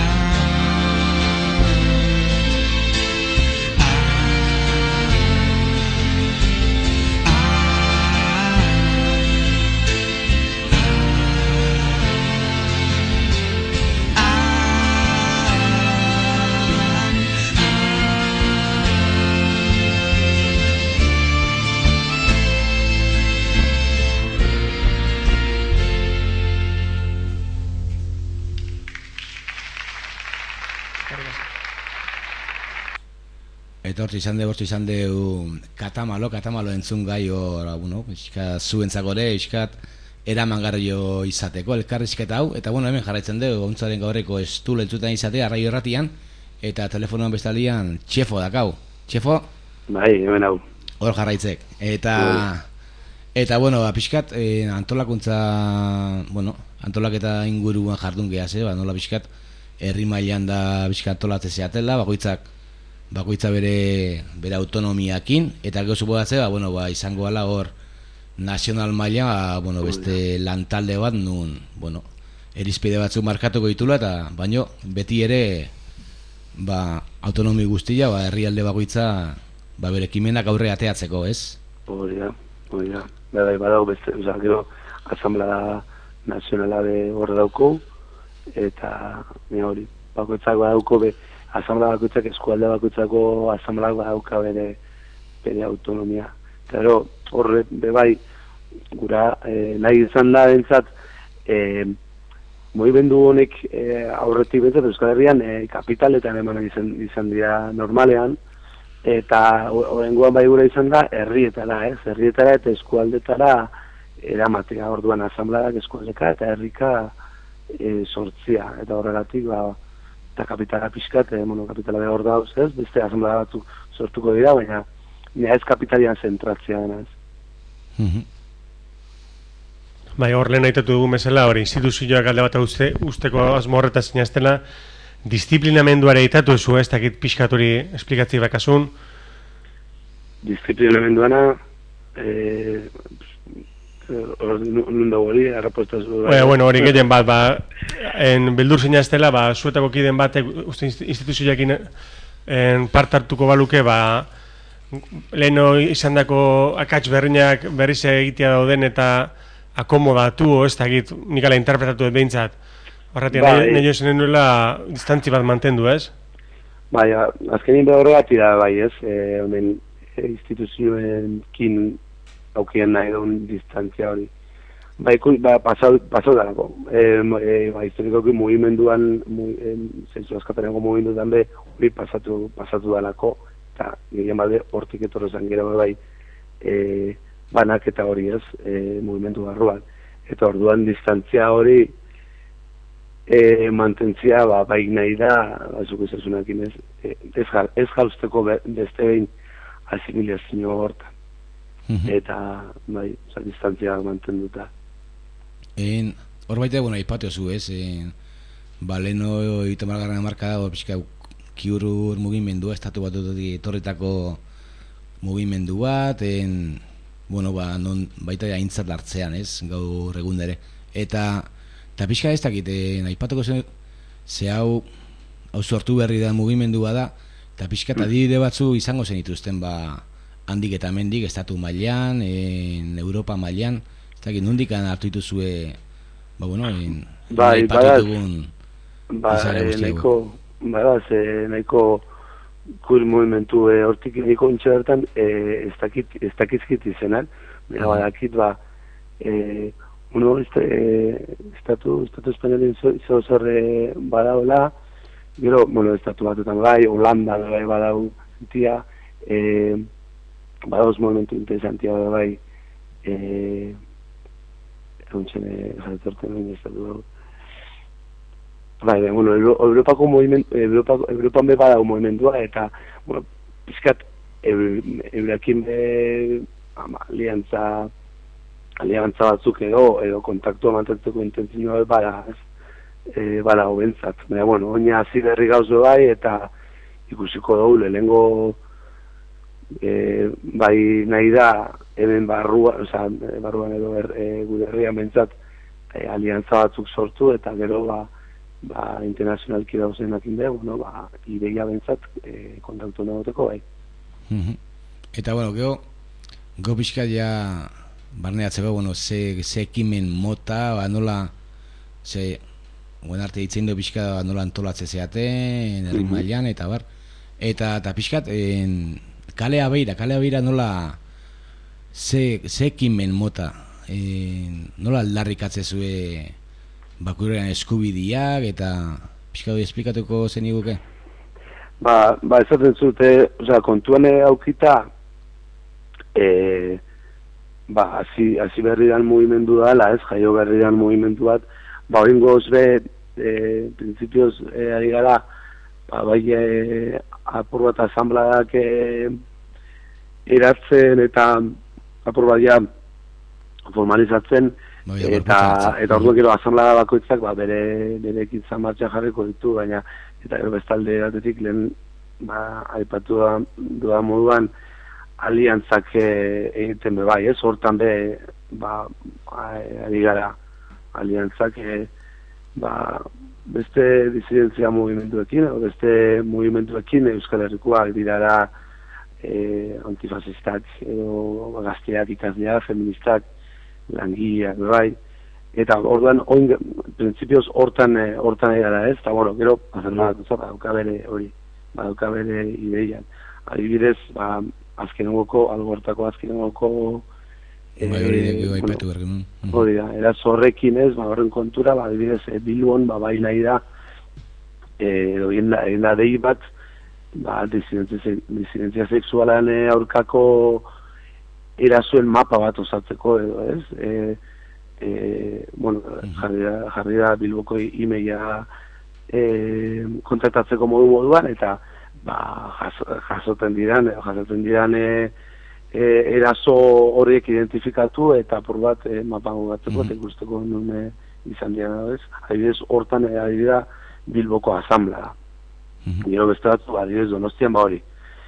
Etortzi izan deu katamalo entzun gai hor, zuentzako ere, iskat eramangarrio izateko, elkarrizketa hau, eta hemen jarraitzen dugu, gontzaren gaurreko estul entzutan izatea, arraio erratian, eta telefonoan bestalian txefo dakau. Txefo? Bai, hemen hau. Hor jarraitzek. Eta, pixkat, antolaketa inguruan jardun gehaz, nola pixkat, herri mailan da bizka antolatzen zeatela, bakoitza bere autonomiakin, eta gero suposatzea, izango ala hor nazional maila, beste lantalde bat nun, erizpide batzuk markatuko ditula, eta baino beti ere autonomi guztia, herrialde bakoitza bere ekimenak aurre ateatzeko, ez? Hori da. Bai, badau beste, gero asamblea nazionala hor dauko, eta hori, bakoitzak badauko asamblea bakoitzak, eskualde bakoitzako asamblea badauka bere autonomia. Eta gero, horre, bai, gura nahi izan da bentsat, mugimendu honek aurretik bentsat Euskal Herrian kapitaletan eman izan dira normalean, eta horrengoan bai gura izan da herrietara eta eskualdetara eramatea, orduan asambleak eskualdeka eta herrika sortzia, eta horregatik eta kapitala pixkat, monokapitala behar da ez, beste asamblea batzuk sortuko dira, baina ez kapitalian zentratzea dena ez. Bai, hor lehen aitatu dugu mesela, hori instituzioak alde bat usteko asmo horretaz zinaztela, disiplinamenduare aitatu ezu, ez dakit pixkat hori esplikatzi bakasun? Disiplinamenduana, nun dago hori, arraposta zu... hori gehien bat, beldur zinaztela, zuetako kiden batek instituzioakin partartuko baluke, leheno izan dako akats berriak berriz egitea dauden eta akomodatu, ez dakit, nik ala interpretatu dut behintzat. Horretik, nahi jozen nuela distantzi bat mantendu, ez? Bai, azkenin behorregatik da, bai, ez? Honen instituzioenkin aukien nahi duen distantzia hori. Bai, pasau dalako. Historikoki mugimenduan, zentzu askapeneko mugimenduan be, hori pasatu dalako. Eta gehien bade hortik etorrezan gero bai banaketa hori ez, mugimendu barruan. Eta orduan distantzia hori mantentzia bai nahi da, zuk ezazunakin ez jauzteko beste behin asimilazio hortan. Eta bai, distantzia mantenduta. Hor baita, aipatu zu ez, leheno itomargarren marka da, pixka kiurur mugimendua, estatu bat etorritako mugimendu bat, non baita aintzat hartzean, ez, gaur egun ere. Eta pixka ez dakit, aipatuko ze hau sortu berri da mugimendua da, eta pixka eta adibide batzu izango zen ituzten, handik eta mendik, estatu mailan, Europa mailan, ez dakit, nondik hartu dituzue, aipatu dugun izara guztiago. Nahiko kul movimentu hortik niko intxe bertan ez dakizkit izenan, badakit estatu espainolin zozorre badaula, gero, estatu batutan bai, Holanda bai badau zentia, badauz movimentu interesantia bai, eguntzen jatorten baina estatu dago. Bai, Europako movimentu, Europan be badau movimentua, eta, pizkat, eurakin be, aliantza batzuk edo kontaktua mantentzeko intentzioa bada, bada hobentzat. Baina, oina hasi berri gauzo bai, eta ikusiko dugu, lehengo, bai nahi da, hemen barruan edo gure herrian bentzat, aliantza batzuk sortu, eta gero, internazionalki dauzenak inde, ideia bentzat kontaktu nagoteko bai. Eta, gero pixka ja barneatzeko, ze ekimen mota, nola, arte ditzen du pixka nola antolatze zeaten, herri mailan, eta bar. Eta pixkat, kalea beira nola, ze ekimen mota, nola aldarrikatze zue bakurrean eskubidiak, eta pixka hori esplikatuko zen iguke? Ezaten zute, kontuan aukita, hasi berri dan mugimendu dala, jaio berri dan mugimendu bat, hori goz be, prinsipioz ari gara, bai apur bat asambladak eratzen eta apur bat ja formalizatzen Eta orduan gero asamblea bakoitzak bere ekintza martxan jarriko ditu, baina eta gero bestalde batetik lehen aipatu dudan moduan aliantzak egiten bai, ez? Hortan ari gara aliantzak beste disidentzia mugimenduekin, beste mugimenduekin Euskal Herrikoak dirara antifasistak, edo gazteak, ikasleak, feministak, langileak, bai. Eta orduan, prinsipioz hortan ari gara, ez? Eta, bueno, gero, badauka bere ideian. Adibidez, azkenengoko, algortako azkenengoko hori da, eraso horrekin ez, horren kontura, adibidez, Bilbon, bai nahi da, edo egin da dei bat, disidentzia sexualan aurkako erasoen mapa bat osatzeko, edo ez, jarri da Bilboko imeia kontratatzeko moduan, eta jasoten diran eraso horiek identifikatu eta por bat mapango batzeko eta ikusteko nun izan dian, ez? Adibidez, hortan adibidea Bilboko asamblea. Gero beste batzu, adibidez, Donostian hori.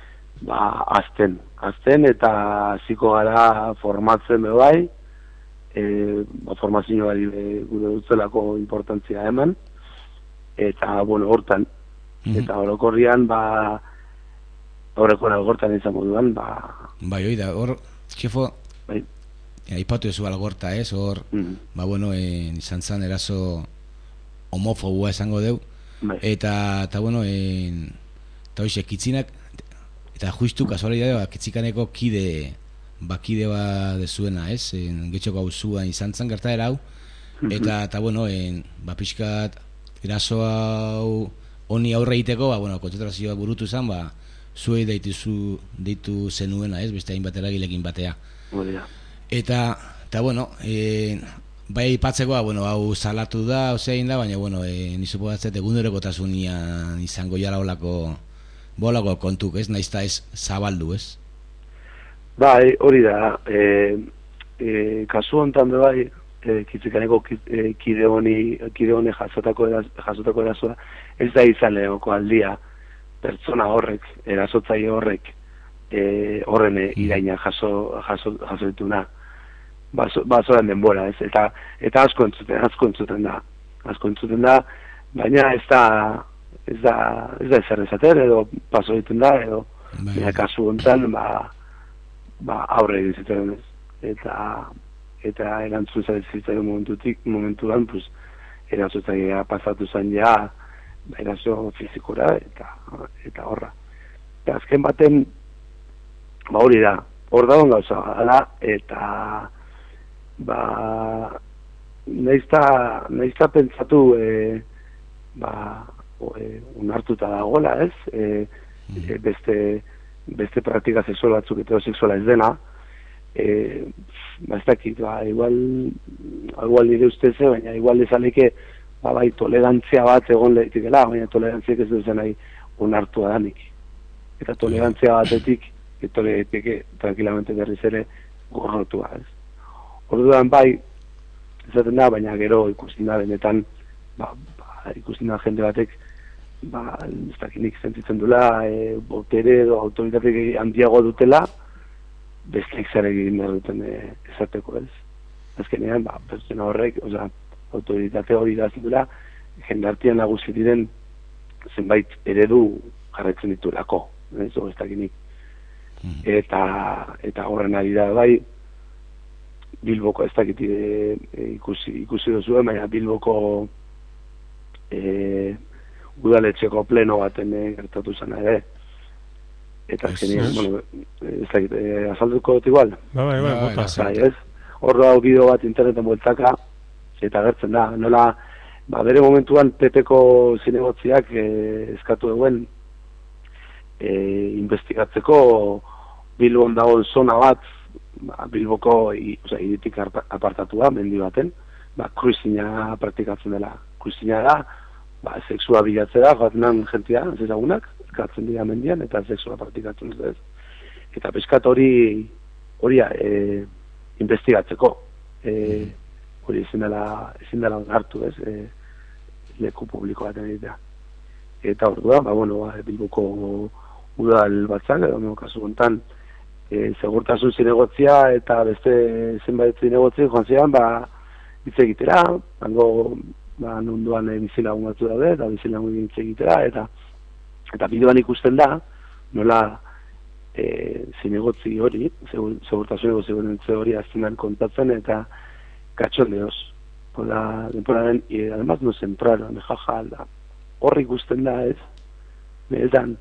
Azten eta hasiko gara formatzen bai, formazio gure dutzelako importantzia eman, eta, bueno, hortan. Eta orokorrian, horrekoan algortan izan moduan, Bai, oida, hor, txefo, aipatu ezu algorta, ez, hor, bueno, izan zan eraso homofobua esango deu, eta, bueno, eta hoxe, kitzinak, eta justu kasualidade, kitzikaneko kide dezuena, ez, getxoko hauzuan izan zan gertaera hau, eta, bueno, pixkat, eraso hau honi aurre egiteko, bueno, kontzentrazioa burutu zen, zuei deitu zenuena, ez, beste hainbat eragilekin batea. Eta, bueno, bai aipatzeko, bueno, hau salatu da, ozein da, baina, bueno, nizupo batzet egunerokotasunean izango jala bolako kontuk, ez, naizta ez zabaldu, ez? Bai, hori da, kasu honetan bai, kitzikaneko kide honi jasotako erasoa, ez da izan lehoko aldia, pertsona horrek, erasotzaile horrek, horren iraina jaso dituna, bazoan denbora, ez? Eta asko entzuten da, baina ez da ezer esaten, edo paso egiten da, edo kasu honetan, aurre egin zituen, ez? Eta erantzun zaitzitzen momentuan, erasotzailea pasatu zen ja, eraso fizikora eta horra. Eta azken baten, hori da, hor dagoen gauza da, eta naizta pentsatu unartuta dagoela, ez? Beste praktika sexual batzuk heterosexuala ez dena, ez dakit, igual nire usteze, baina igual ezaleke bai, tolerantzia bat egon lehitikela, baina tolerantziak ez duzen nahi onartua danik. Eta tolerantzia batetik, etorri daiteke, tranquilamente berriz ere, gorrotua, ez. Orduan, bai, esaten da, baina gero ikusten da benetan, ikusten da jende batek, ez dakinik sentitzen dula, botere edo autoritatek handiago dutela, besteik zer egin behar duten esateko, ez. Azkenean, pertsona horrek, autoritate hori dazidura, jendartian nagusi diren zenbait eredu jarretzen ditulako, ez dakinik. Eta horren ari da bai, Bilboko ez dakit ikusi duzuen, baina Bilboko udaletxeko pleno baten gertatu zen ere. Eta azkenean, bueno, ez dakit, azalduko dut igual? Bai, hor da bideo bat interneten bueltaka, eta gertzen da, nola, bere momentuan PP-ko zinegotziak eskatu duen investigatzeko Bilbon dagoen zona bat, Bilboko iritik apartatua, mendi baten, kruizina praktikatzen dela. Kruizina da, sexua bilatzera, joatenan jentia, zezagunak, elkartzen dira mendian, eta sexua praktikatzen ez. Eta peskat hori investigatzeko. hori ezin dela onartu, ez, leku publiko baten egitea. Eta orduan, Bilboko udal batzak, edo kasu hontan, segurtasun zinegotzia eta beste zenbait zinegotzia joan ziren, hitz egitera, nunduan bizilagun batzu daude, eta bizilagun hitz egitera, eta bideoan ikusten da, nola zinegotzi hori, segurtasuneko segurentze hori azkenan kontatzen, eta katxondeoz, denporaren, y además nos entraron, jaja, horri ikusten da, ez, benetan,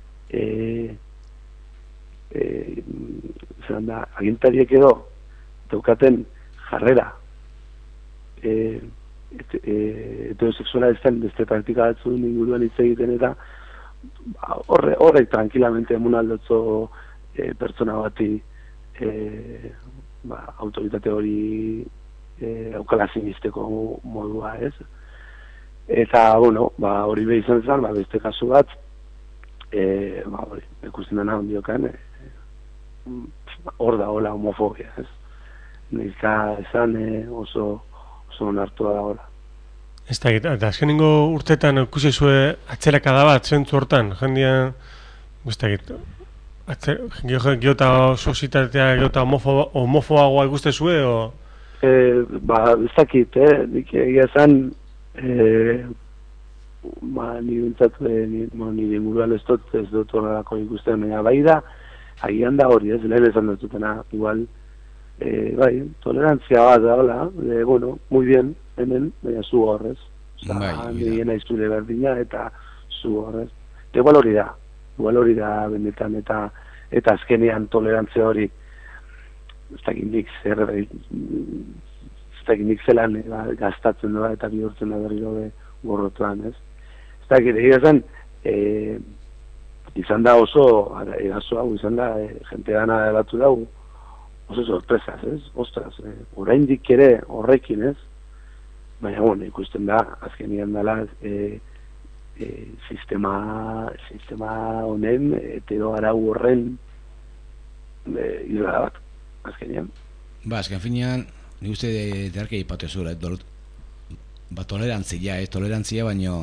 zelan da, agintariek edo daukaten jarrera heterosexuala ez den beste praktika batzuen inguruan hitz egiten, eta horrek tranquilamente emun aldotzo pertsona bati autoritate hori aukala zinisteko modua, ez? Eta, hori behi izan zen, beste kasu bat, ikusten dena ondiokan, hor da hola homofobia, ez? Nizka esan oso onartua da hola. Ez da, eta azkenengo urtetan ikusi zue atzerakada bat zentzu hortan, jendean, ez da, geota sozitatea, geota homofoagoa ikuste zue, o? Ez dakit, nik egia esan, nire bintzat, nire inguruan ez dut horrelako ikusten, baina bai da, agian da hori, ez, lehen esan dutena, igual, tolerantzia bat da, hola, muy bien, hemen, baina zu horrez, nire naiztule berdina, eta zu horrez, igual hori da, benetan, eta azkenean tolerantzia hori, ez dakit nik zelan gaztatzen da, eta bihurtzen da berriro gorrotuan, ez? Ez dakit, egia zen, izan da oso, eraso hau, izan da, jente gana eratu dau, oso sorpresaz, ez? Ostras, oraindik ere horrekin, ez? Baina, ikusten da, azkenian dela, sistema honen, etero arau horren, irra bat, azkenian. Azken finean, nik uste derke ipatu zura, tolerantzia, tolerantzia, baino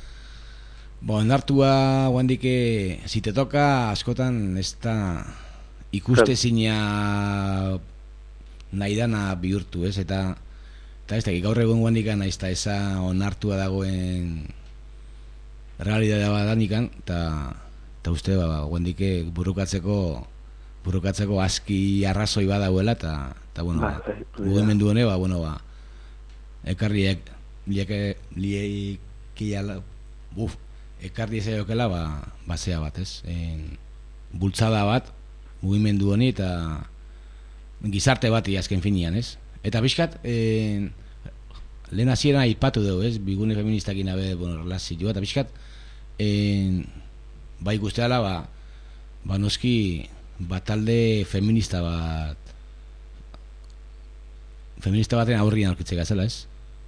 onartua guandike, si te toca, askotan ez da ikuste zina nahi dana bihurtu, ez, eta ez da, gaur egun guandikan naiz eta eza onartua dagoen realidadea badanikan, eta uste guandike burukatzeko aski arrazoi badauela, eta mugimendu hone, ekarri ekarri ezaiokela basea bat, ez? Bultzada bat, mugimendu honi eta gizarte bati azken finian, ez? Eta bizkat, lehen hasieran aipatu dugu, ez? Bigune feministakin abe, relazioa, eta bizkat, bai guzteala, noski, talde feminista baten aurrian aurkitzea gazela, ez?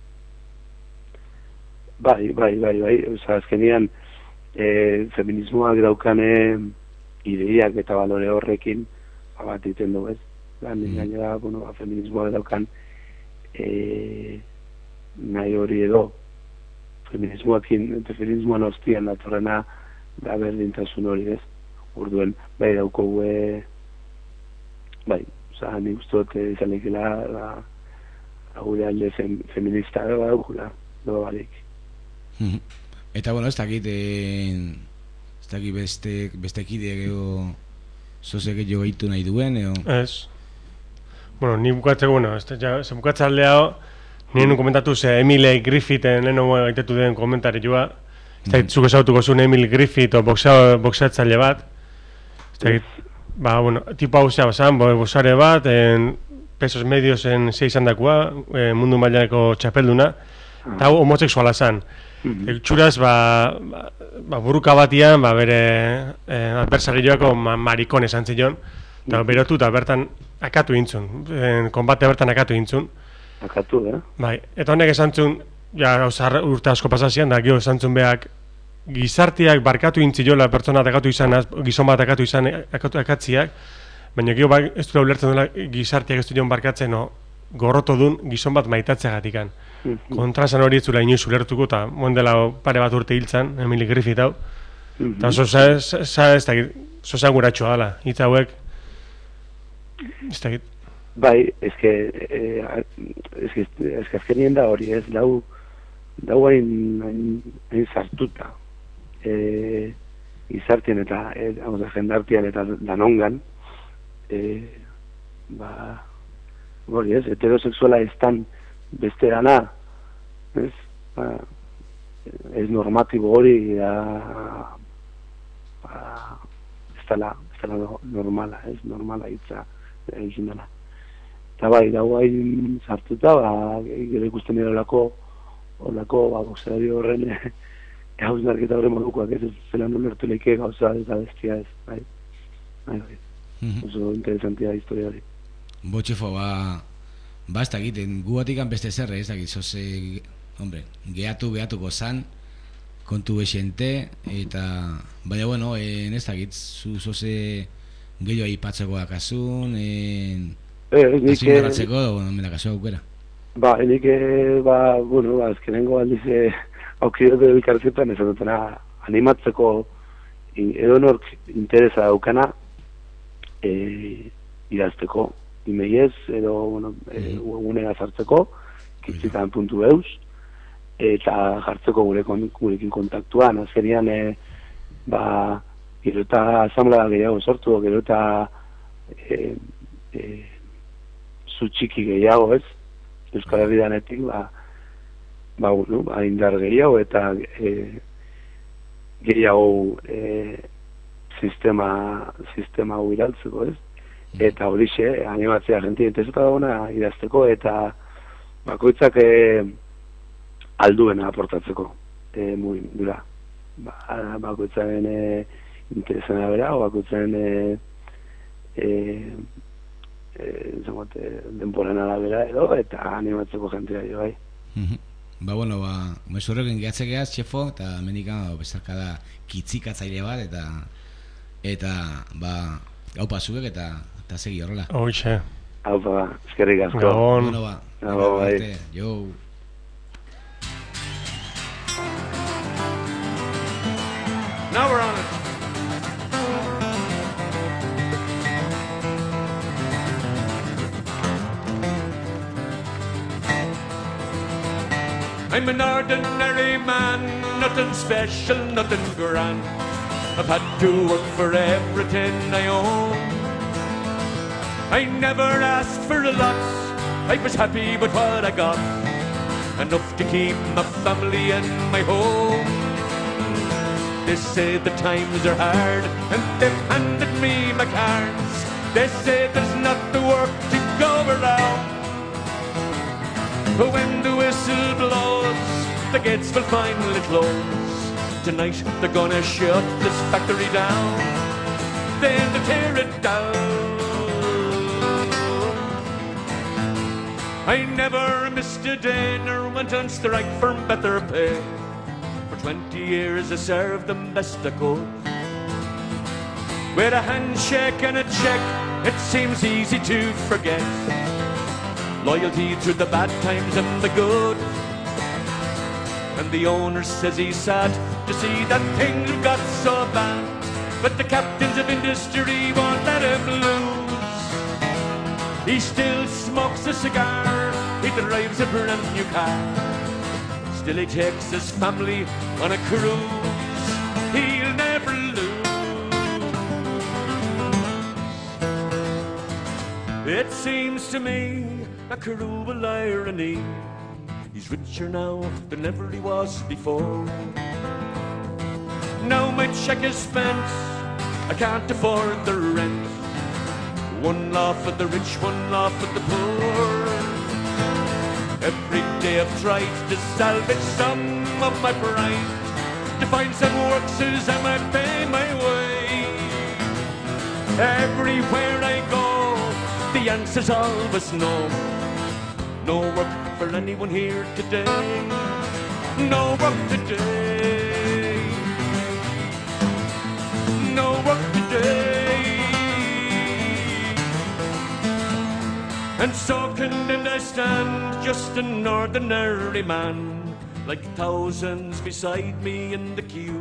Bai, azkenian feminismoak daukane ideiak eta balore horrekin bat iten du, ez? Gainera, feminismoak daukan nahi hori edo feminismoan hostian datorrena da berdintasun hori, ez? Orduen, bai daukogu nik uste dut izan lekela gure alde feminista daukula, doa barik. Eta, ez dakit beste kide zozek jo gaitu nahi duen, eo? Ez. Ni bukatzeko, ze bukatza aldea, nien komentatu ze Emile Griffithen leheno gaitetu den komentarioa, ez dakit zuk esautuko zuen Emile Griffith o boxeatzaile bat, ez dakit, tipo hau zea basan, boxare bat, pesos mediosen zei izan dakoa, mundu mailako txapelduna, eta hau homosexuala zan. Txuraz, buruka batian, bere adversarioako marikon esan zion, eta berotu eta bertan akatu intzun, konbate bertan akatu intzun. Akatu, Bai, eta honek esan zun, urte asko pasazian, da gio esan zun behak, gizartiak barkatu intziola pertsona akatu izan, gizon bat akatu izan akatziak, baina gio ez du ulertzen dela gizartiak ez du joan barkatzen, gorrotodun gizon bat maitatzeagatikan. Kontrasan hori ez zula inoiz ulertuko, eta mondela pare bat urte hiltzan, Emily Griffith hau. Eta zoza guratxoa dala, hitz hauek. Ez dakit. Bai, eske azkenien da hori, ez, dau hain sartuta. Izartien eta jendartian eta danongan, hori ez, heterosexuala estan besterana, ez, ez normatibo hori da, ez dala normala, ez, normala hitza egin dela. Eta bai, dago hain sartuta, gero ikusten dira olako boxeario horren hausnarketa horren modukoak, ez zelan ulertu leike gauza eta bestia ez, bai. Oso interesantia historia hori. Botxefo, ez dakit, guatikan beste zerre, ez dakit, zoze, hombre, gehatuko zan, kontu besente, eta, baina, bueno, ez dakit, zoze gehiago aipatzeko akazun, azundarratzeko, mena kaso aukera. Enik, ezkenengo aldiz, aukidot elkartzetan, ez dutena, animatzeko, edonork interesa daukana, idazteko, imeiez, edo, webgunera sartzeko, kitzitan.eus, eta jartzeko gurekin kontaktuan, azkenian, gero eta asamblea gehiago sortu, gero eta zutxiki gehiago, ez? Euskal Herri danetik, indar gehiago, eta gehiago sistema hau iraltzeko, ez? Eta horixe, animatzea jentia interesata dagoena idazteko, eta bakoitzak alduena aportatzeko mugimendura. Bakoitzaren interesena bera, o bakoitzaren denporan arabera edo, eta animatzeko jentia jo, bai. Mezurrekin gehatzekeaz, txefo, eta menika bezarka da kitzikatzaile bat, eta gaupa zuek, eta segi horrela. Hoxe. Haupa, eskerrik asko. Gabon. Gabon, bai. Jo. Now we're on it. I'm an ordinary man, nothing special, nothing grand. I've had to work for everything I own. I never asked for a lot, I was happy with what I got. Enough to keep my family and my home. They say the times are hard, and they've handed me my cards. They say there's not the work to go around. But when the whistle blows, the gates will finally close. Tonight they're gonna shut this factory down. Then they'll tear it down. I never missed a day, nor went on strike for better pay. For 20 years I served them best I could. With a handshake and a check, it seems easy to forget. Loyalty through the bad times and the good. And the owner says he's sad to see that things got so bad, but the captains of industry won't let him lose. He still smokes a cigar, he drives a brand new car. Still he takes his family on a cruise. He'll never lose. It seems to me a cruel irony. He's richer now than ever he was before. Now my check is spent, I can't afford the rent. One laugh at the rich, one laugh at the poor. Every day I've tried to salvage some of my pride, to find some work says I might pay my way. Everywhere I go, the answer's always no. No work for anyone here today. No work today. No work today. And so condemned I stand, just an ordinary man, like thousands beside me in the queue.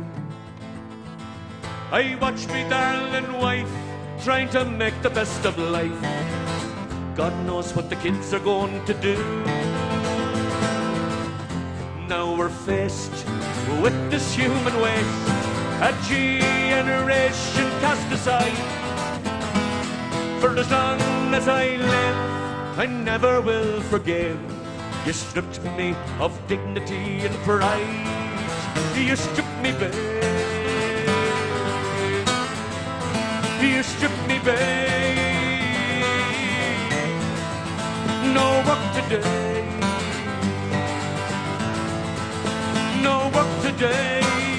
I watch me darling wife trying to make the best of life. God knows what the kids are going to do. Now we're faced with this human waste, a generation cast aside. For as long as I live, I never will forgive. You stripped me of dignity and pride. You stripped me bare. You stripped me bare. No work today. No work today.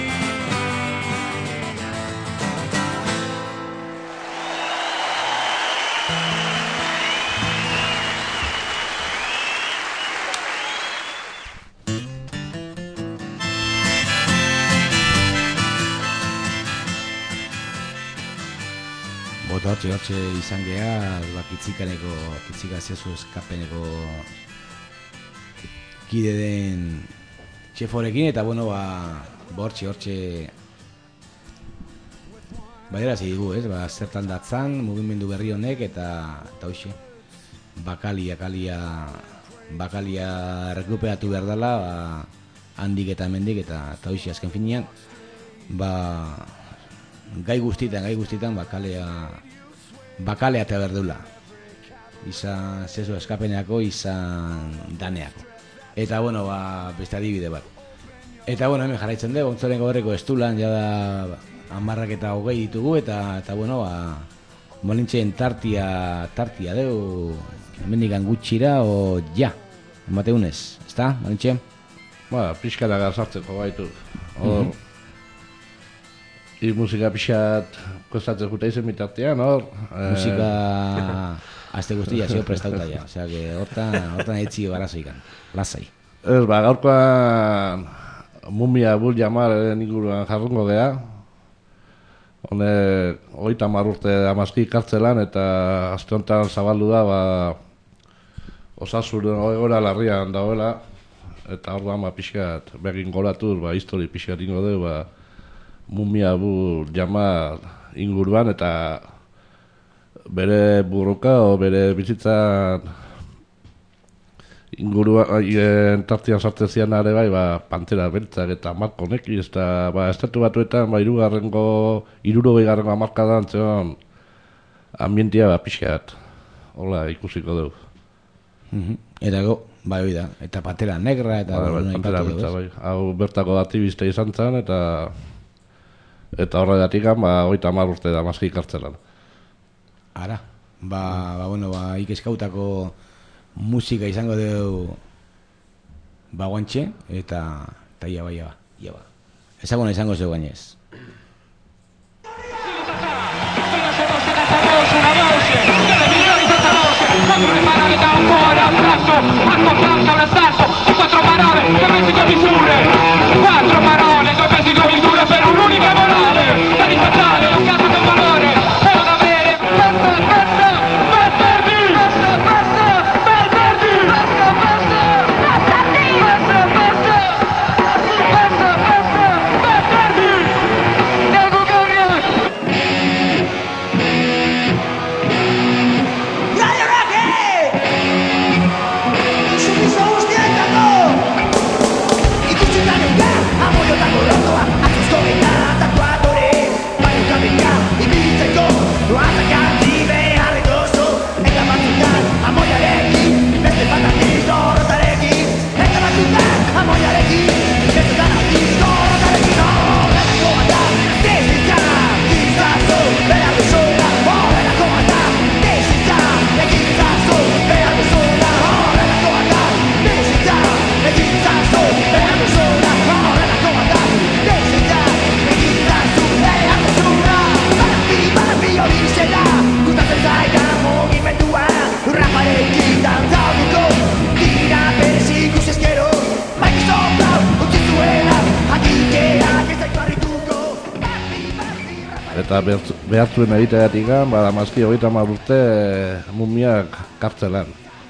Hortxe izan geha, kitzika zezu eskapeneko kide den txeforekin, eta bueno, hortxe badera zidigu, zertan datzan, mugimendu berri honek, eta hoxe, bakalia rekuperatu behar dela, handik eta hemendik, eta hoxe, azken finean, gai guztietan bakalea eta berdula. Izan zezu eskapeneako, izan daneako. Eta, bueno, beste adibide bat. Eta, bueno, hemen jarraitzen dugu, Ontzoren Goberreko estulan, jada 10 ditugu, eta bueno, molintxeen tartia dugu, hemendikan gutxira, o ja, emateunez, ezta, molintxeen? Pixkara gazartzeko baitu. Hor, musika pixat kostatzen juta izen bitartean, hor? Musika azte guztia zio prestauta ja, osea, hortan etzi barazoikan, lasai. Gaurkoan mumia bul jamar inguruan jarrungo geha. Hone, 30 urte Amazki kartzelan, eta aste honetan zabaldu da, Osasuren egoera larrian dagoela, eta hor pixkat begin goratuz, histori pixkat ingo dugu, mumia bul jamar inguruan, eta bere burruka o bere bizitzan inguruan tartian sartzen zian are bai, Pantera Beltzak eta Marko Neki, eta estatu batuetan 60garrengo hamarkadan zegoen ambientia pixkat, hola ikusiko dugu. Eta bai da, eta Pantera Negra, eta Pantera Beltza, bai. Hau bertako aktivista izan zen, eta horregatik 30 urte da Amazki kartzelan. Ara, bueno, ikeskautako musika izango dugu guantxe, eta ia ba. Ezaguna izango zeu gainez. Quattro parole, 2 pesi, 2 misure per un'unica morale. Da rispettate, lo cazzo del valore. Per non avere Eta behartzuen egiteagatik, Amazki 30 urte mumiak kartzelan.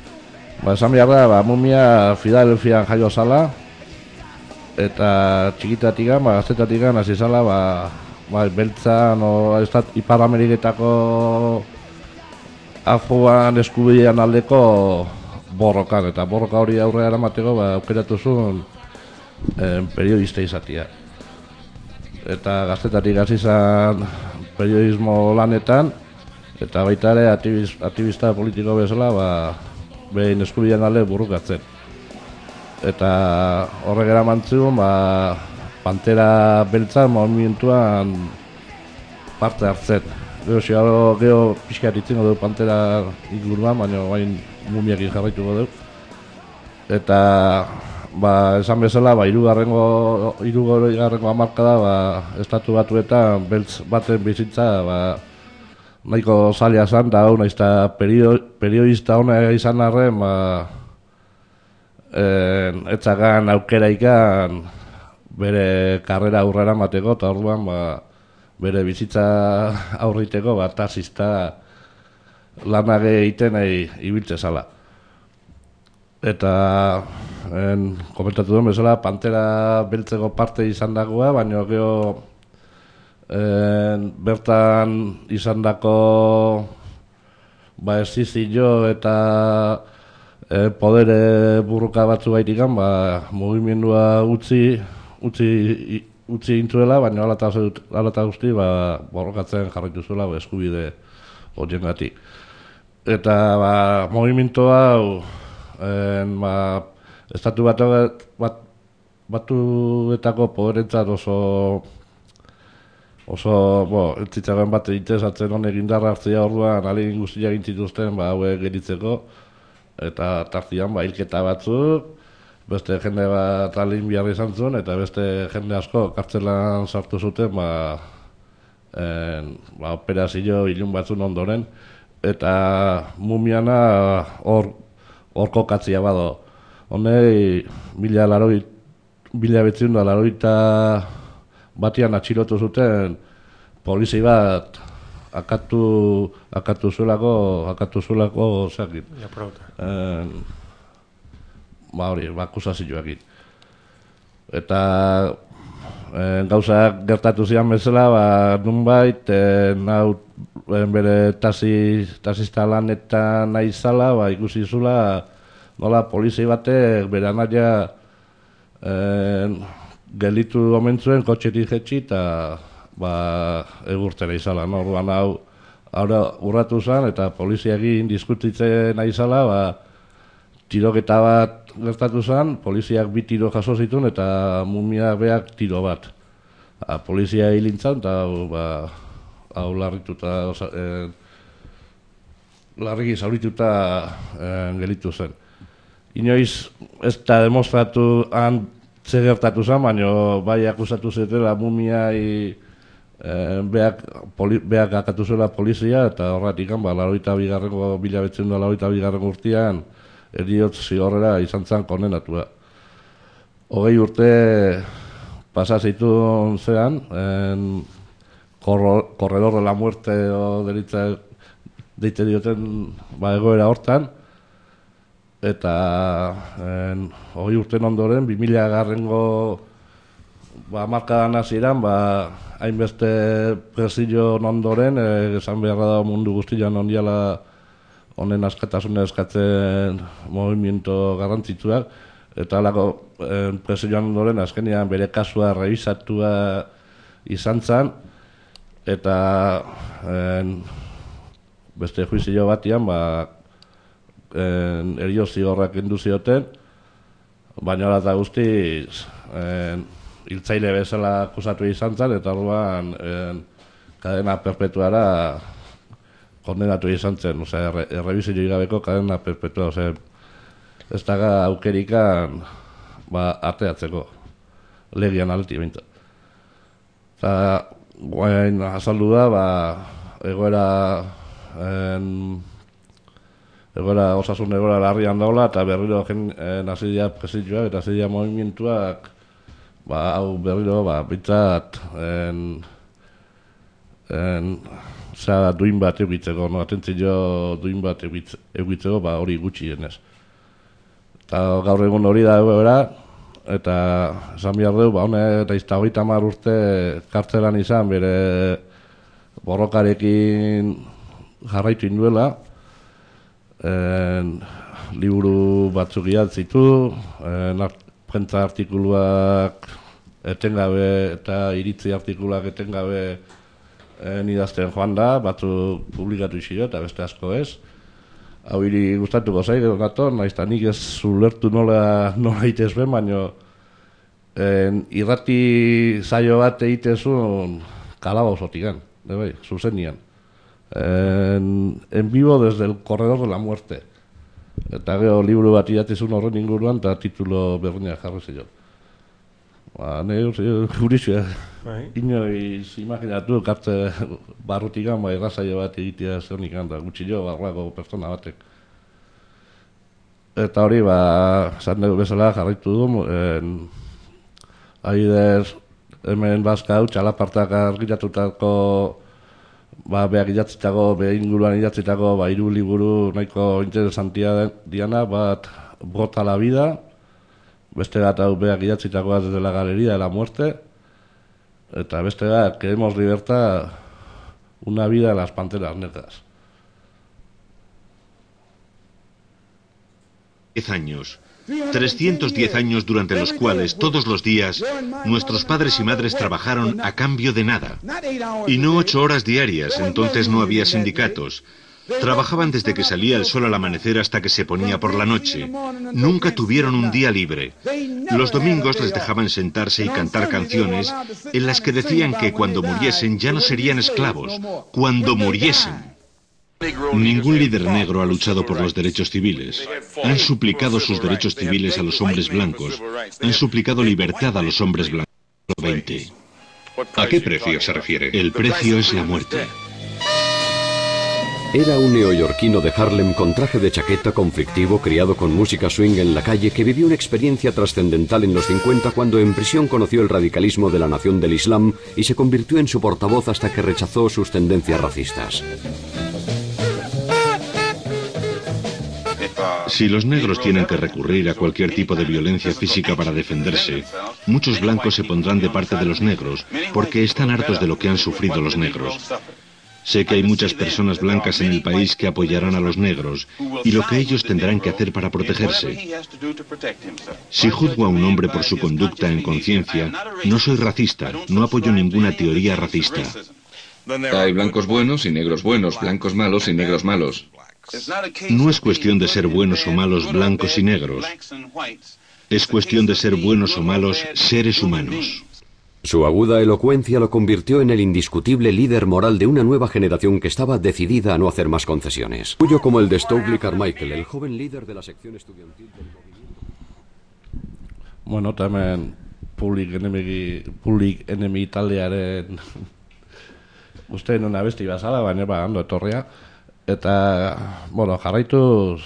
Esan behar da, mumia Filadelfian jaio zala, eta txikitatikan, gaztetatikan hasi zala, beltzan, Ipar Ameriketako afuan eskubidean aldeko borrokan, eta borroka hori aurrera eramateko aukeratu zuen periodista izatea. Eta gaztetatik hasi zan periodismo lanetan, eta baita ere aktivista politiko bezala, behin eskubidean alde burrukatzen. Eta horrek eramantzun, Pantera beltzan movimentuan parte hartzen. Gero pixkat itzen du Pantera inguruan, baina bain mumiakin jarraituko du. Eta esan bezala, hirugarrengo hamarkada estatu batuetan beltz baten bizitza nahiko zaila zan, da hau naizta periodista hona izan arren, etzagan aukera ikan bere karrera aurrera mateko, eta orduan bere bizitza aurriteko taxista lanak egiten ibiltze zala. Eta komentatu duen bezala, Pantera beltzeko parte izan dagoa, baina gero bertan izan dako esizio eta podere burruka batzu baitikan, mugimendua utzi intzuela, baina alata guzti borrokatzen jarraitu zuela eskubide horiengatik. Eta mugimendu hau estatu batuetako poderentzat oso entzitzagoen bat interesatzen honek indarra hartzea orduan alegin guztiak intzituzten hauek geritzeko, eta tartian hilketa batzuk, beste jende bat alin behar izan zuen, eta beste jende asko kartzelan sartu zuten operazio ilun batzun ondoren, eta mumiana hor kokatzia bado. Honei 1980 batian atxilotu zuten polizi bat akatu zuelako zakit. Akusazioak. Eta gauzak gertatu zian bezala, nunbait, bere taxista lanetan nahi zala, ikusi zula, nola polizi batek bere anaia gelitu omentzuen kotxetik jetxi eta egurtzen izala. Orduan hau urratu zen eta poliziakin diskutitzen nahi zala, tiroketa bat gertatu zen, poliziak 2 tiro jaso zituen eta mumiak beak tiro bat. Polizia hilintzan eta hau larriki zaurituta gelitu zen. Inoiz ez da demostratu ze gertatu zen, baina bai akusatu zetela mumiai beak akatu zuela polizia, eta horretik 1982 urtean heriotz zigorrera izan zen kondenatua. 20 urte pasa zituen zean, Corredor de la Muerte deite dioten egoera hortan, eta 20 urten ondoren, 2000 garrengo hamarkadan hasieran, hainbeste presillo ondoren, esan beharra da mundu guztian ondiala honen askatasuna eskatzen movimiento garrantzitsuak, eta alako presillo ondoren azkenean bere kasua rebisatua izan zen, eta beste juizio batian erio zigorrak kendu zioten, baina ala eta guztiz hiltzaile bezala akusatu izan zen, eta orduan kadena perpetuara kondenatu izan zen, errebizio gabeko kadena perpetua, ez daga aukerikan arteatzeko legian alti bintzat. Eta guain azaldu da, egoera osasun egoera larrian daula, eta berriro nazidia presidioak eta nazidia movimientuak hau berriro bintzat duin bat egitzeko, atentzio duin bat egitzeko hori gutxi denez. Eta gaur egun hori da egoera, eta esan behar dugu, honek eta 30 urte kartzelan izan, bere borrokarekin jarraitu induela, liburu batzuk idatzitu, prentza artikuluak etengabe eta iritzi artikuluak etengabe idazten joan da, batzuk publikatu izio eta beste asko ez. Hau hiri gustatuko zait, nator, nahiz eta nik ez ulertu nola itez ben, baina irrati zaio bat egitezun kalabozotikan, zuzenian. En vivo desde el corredor de la muerte. Eta gero liburu bat idatezun horren inguruan eta titulo berdinak jarri zion. Jurixua, inoiz imaginatu kartze barrutikan errazaio bat egitea zeonikan da gutxi jo barrako pertsona batek. Eta hori, esan dugu bezala jarraitu du, adibidez, hemen bazka hau txalapartak argitatutako behar idatzitako, behar inguruan idatzitako 3 liburu nahiko interesantia diana, bat Brota la vida, beste bat hau behar idatzitakoa desde la galería de la muerte, eta beste bat, queremos libertad, una vida de las panteras negras. 10 años. 310 años durante los cuales todos los días nuestros padres y madres trabajaron a cambio de nada. Y no 8 horas diarias, entonces no había sindicatos. Trabajaban desde que salía el sol al amanecer hasta que se ponía por la noche. Nunca tuvieron un día libre. Los domingos les dejaban sentarse y cantar canciones en las que decían que cuando muriesen ya no serían esclavos. Cuando muriesen. Ningún líder negro ha luchado por los derechos civiles. Han suplicado sus derechos civiles a los hombres blancos. Han suplicado libertad a los hombres blancos. ¿A qué precio se refiere? El precio es la muerte. Era un neoyorquino de Harlem con traje de chaqueta conflictivo, criado con música swing en la calle, que vivió una experiencia trascendental en los 50 cuando en prisión conoció el radicalismo de la Nación del Islam y se convirtió en su portavoz hasta que rechazó sus tendencias racistas. Si los negros tienen que recurrir a cualquier tipo de violencia física para defenderse, muchos blancos se pondrán de parte de los negros, porque están hartos de lo que han sufrido los negros. Sé que hay muchas personas blancas en el país que apoyarán a los negros, y lo que ellos tendrán que hacer para protegerse. Si juzgo a un hombre por su conducta en conciencia, no soy racista, no apoyo ninguna teoría racista. Hay blancos buenos y negros buenos, blancos malos y negros malos. No es cuestión de ser buenos o malos blancos y negros. Es cuestión de ser buenos o malos seres humanos. Su aguda elocuencia lo convirtió en el indiscutible líder moral de una nueva generación que estaba decidida a no hacer más concesiones. Cuyo como el de Stokely Carmichael, el joven líder de la sección estudiantil del movimiento. Bueno, también Public Enemy taldearen uste nuna besti bazala, baina ondo etorria. Eta, bueno, jarraituz,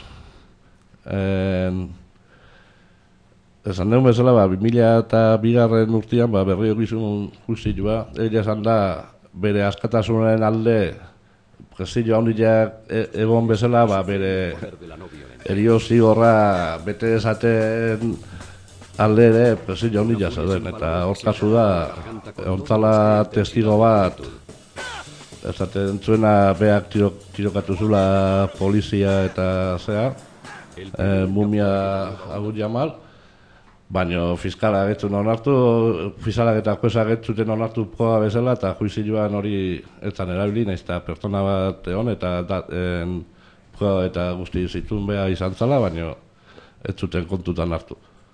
esan dugu bezala, 2002 urtean, berri egizun justitua, ella esan da, bere askatasunaren alde, presillo handiak egon bezala, bere erio zigorra bete esaten alde ere, presillo handiak zauden, eta hor kasu da, ontzala testigo bat, esaten zuena beak tirokatu zula polizia eta zea, mumia Abu Jamal, baina fiskala agetzun onartu, fiskalak eta jueza agetzuten onartu proba bezala, eta juizioan hori etzan erabili, nahiz eta pertsona bat egon, eta proba eta guzti zituen beha izan zala, baina ez zuten kontutan hartu.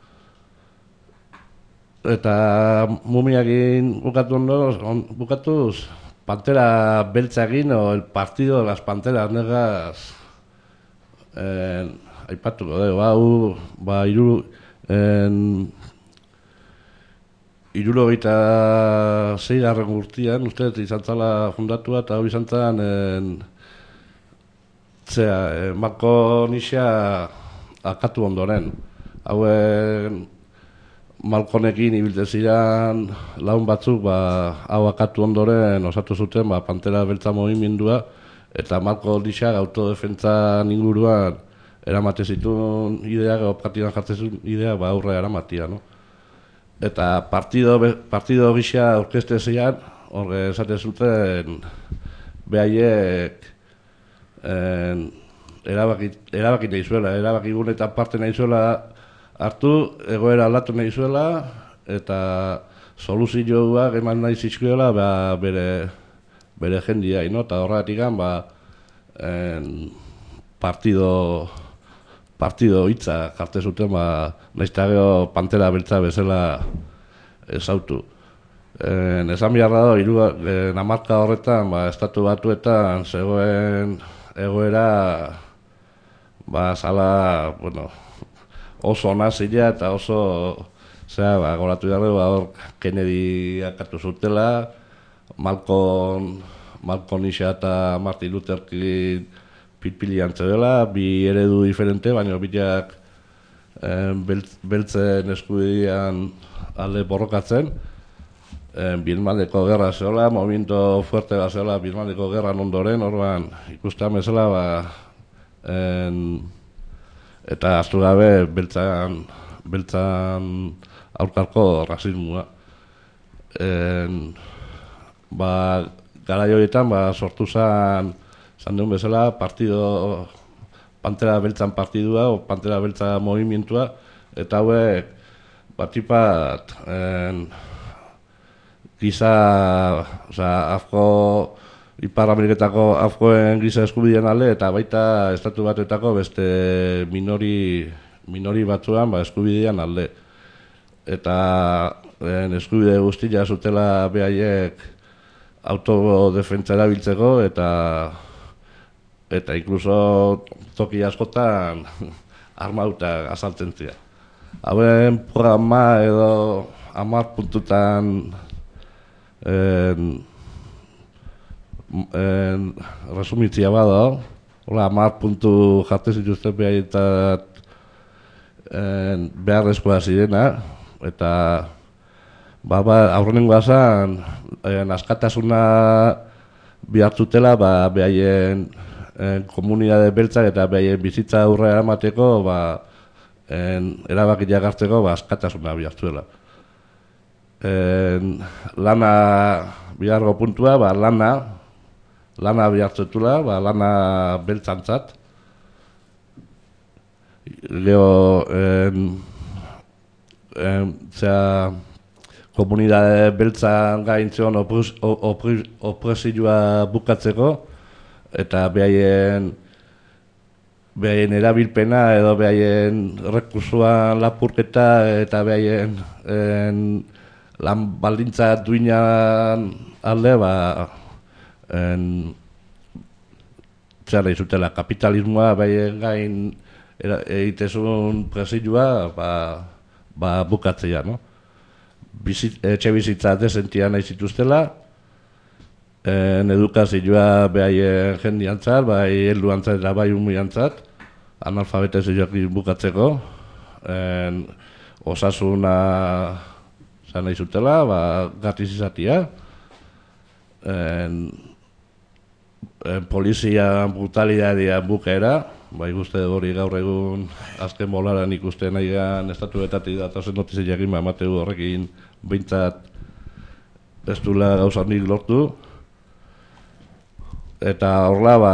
Eta mumiakin bukatuz, Pantera beltzagin o el partido de las panteras negras aipatuko dugu, hirurogeita 6. urtean, uste izan zala fundatua, eta hau izan zen Marko Nixia akatu ondoren. Hauen Malkonekin ibiltzen ziren laun batzuk hau akatu ondoren osatu zuten Pantera beltza mugimendua, eta Malko Nixak autodefentsan inguruan eramate zituen ideak, edo praktikan jartzen zuen ideak, aurre eramatia, no? Eta partido gisa orkeste zean, horre esaten zuten, behaiek erabaki nahi zuela, erabaki gunetan parte nahi zuela hartu, egoera aldatu nahi zuela, eta soluzioak eman nahi zizkuela bere jendia, no? Eta horregatik partido hitza jarte zuten, naizta gero Pantera Beltza bezala ezautu. Esan biharra da, hamarka horretan, estatu batuetan zegoen egoera, zala, oso ona zila eta oso, goratu jarri, hor Kennedy akatu zutela, Malcolm Isa eta Martin Luther King pilpilian zedela, bi eredu diferente, baina biak beltzen eskubidean alde borrokatzen, Birmandeko gerra zeola, movimiento fuerte bat zeola Birmandeko gerran ondoren, orduan ikustean bezala, eta ahaztu gabe beltzan aurkarko rasismoa. Garai horietan sortu zan duen bezala Pantera Beltzan partidua, o Pantera Beltza movimentua, eta hauek batipat giza, Ipar Ameriketako afgoen giza eskubideen alde, eta baita estatu batuetako beste minori batzuan eskubidean alde. Eta eskubide guztia zutela behaiek autodefentsa erabiltzeko, eta inkluso toki askotan armauta azaltzen zira. Hauen programa edo 10 puntutan resumitzia bada, 10 puntu jartzen zituzten behaietat beharrezkoa zirena, eta aurrenengoa zan askatasuna bihartzutela behaien komunidade beltzak eta behaien bizitza aurrera emateko erabakiak hartzeko askatasuna bihartzuela. Lana bihargo puntua, lana bihartzetula, lana beltzantzat. Gero, komunidade beltzan gaintzion opresioa bukatzeko, eta behaien erabilpena edo behaien rekursuan lapurketa eta behaien lan baldintza duinan alde, zera izutela kapitalismoa behaien gain egitezun presioa bukatzea, no? Etxe bizitza desentia nahi zituztela, edukazioa behaien jendiantzat, bai helduantzat eta bai umuiantzat, analfabetizazioak bukatzeko, osasuna nahi zutela, gratis izatea, polizia brutalidadea bukaera, ikuste hori gaur egun azken bolaran ikusten nahi gan estatuetatik datozen notiziak emateu horrekin behintzat ez duela gauzanik lortu, eta horla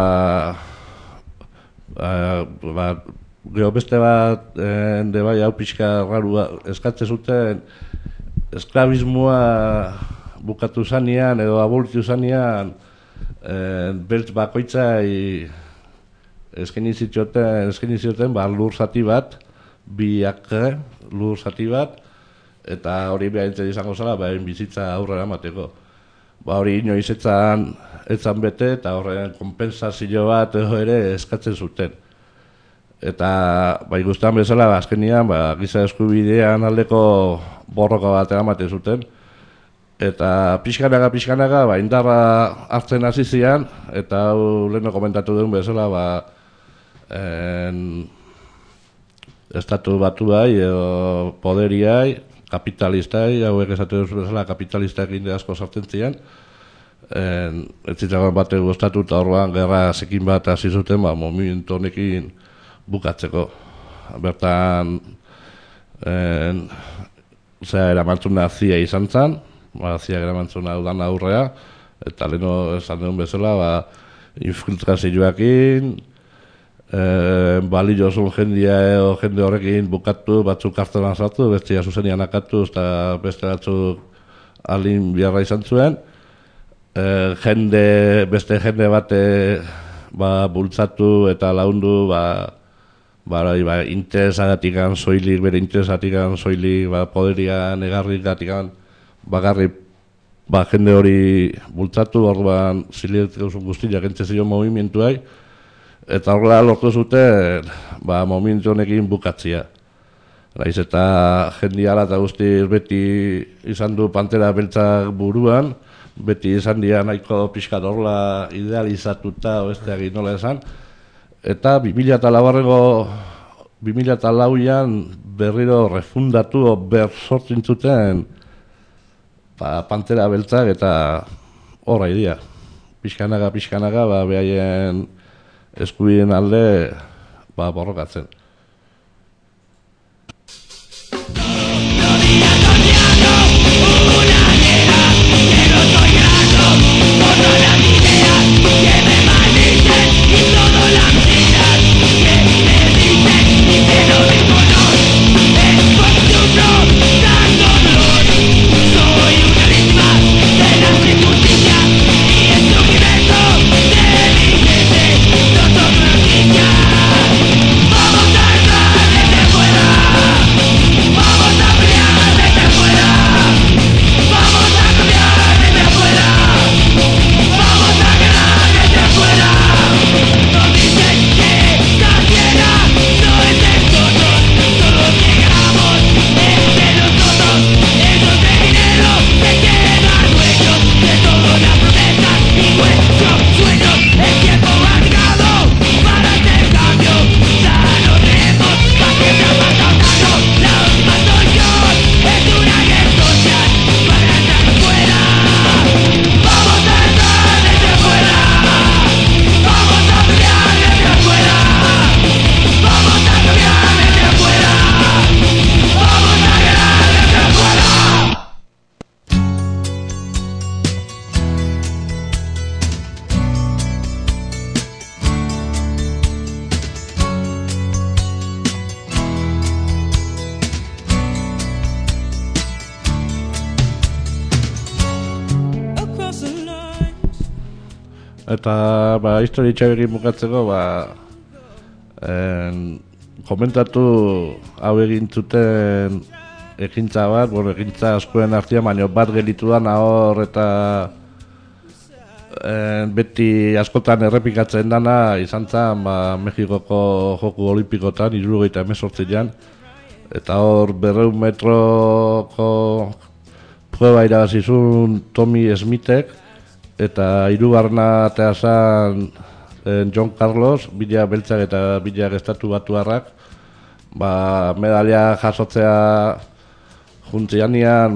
gero beste bat bai hau pixka rarua eskatzen zuten esklabismoa bukatu zanean edo abolitu zanean beltz bakoitzai eskeni zioten lur zati bat, bi akre lur zati bat, eta hori behaintzen izango zela bizitza aurrera emateko. Hori inoiz etzan bete eta horren kompensazio bat ere eskatzen zuten. Eta guztan bezala azkenian giza eskubidean aldeko borroka bat eramaten zuten. Eta pixkanaga indarra hartzen hasi zian, eta hau leheno komentatu duen bezala estatu batu bai edo poderiai, kapitalistai, hauek esatu duen bezala kapitalistak inde asko sartzen zian. Ez zitzagoen bat gustatu eta horrean gerra zekin bat hasi zuten, momentu honekin bukatzeko. Bertan, eramantzuna zia izan zen, zia eramantzuna udan aurrea, eta leheno esan duen bezala, infiltrazioakin, balio zuen jende horrekin bukatu, batzuk kartelan sartu, bestia zuzenian akatu, eta beste batzuk alin biharra izan zuen. Beste jende bate bultzatu eta laundu, interesagatik soilik, bere interesagatik soilik, poderia negarrik bagarri jende hori bultzatu, orduan zilietiko guztiak entzezio movimentuai, eta horrela lortu zuten momentu honekin bukatzia. Naiz eta jendiala eta guzti beti izan du Pantera Beltzak buruan, beti izan dira nahiko pixkat horrela idealizatuta besteak nola esan, eta 2004an berriro refundatu sortzen zuten Pantera Beltzak eta horra idea. Pixkanaga, behaien eskubideen alde borrokatzen. Eta histori txabekin bukatzeko komentatu hau egin zuten ekintza bat, ekintza askoen artean, baina bat gelitu da hor eta beti askotan errepikatzen dana izan zen Mexikoko Joku Olimpikotan 1978an, eta hor 200 metroko prueba irabazizun Tommy Smithek, eta hirugarrena atea zen John Carlos, bila beltzak eta bila estatu batuarrak, medalia jasotzea juntzianian,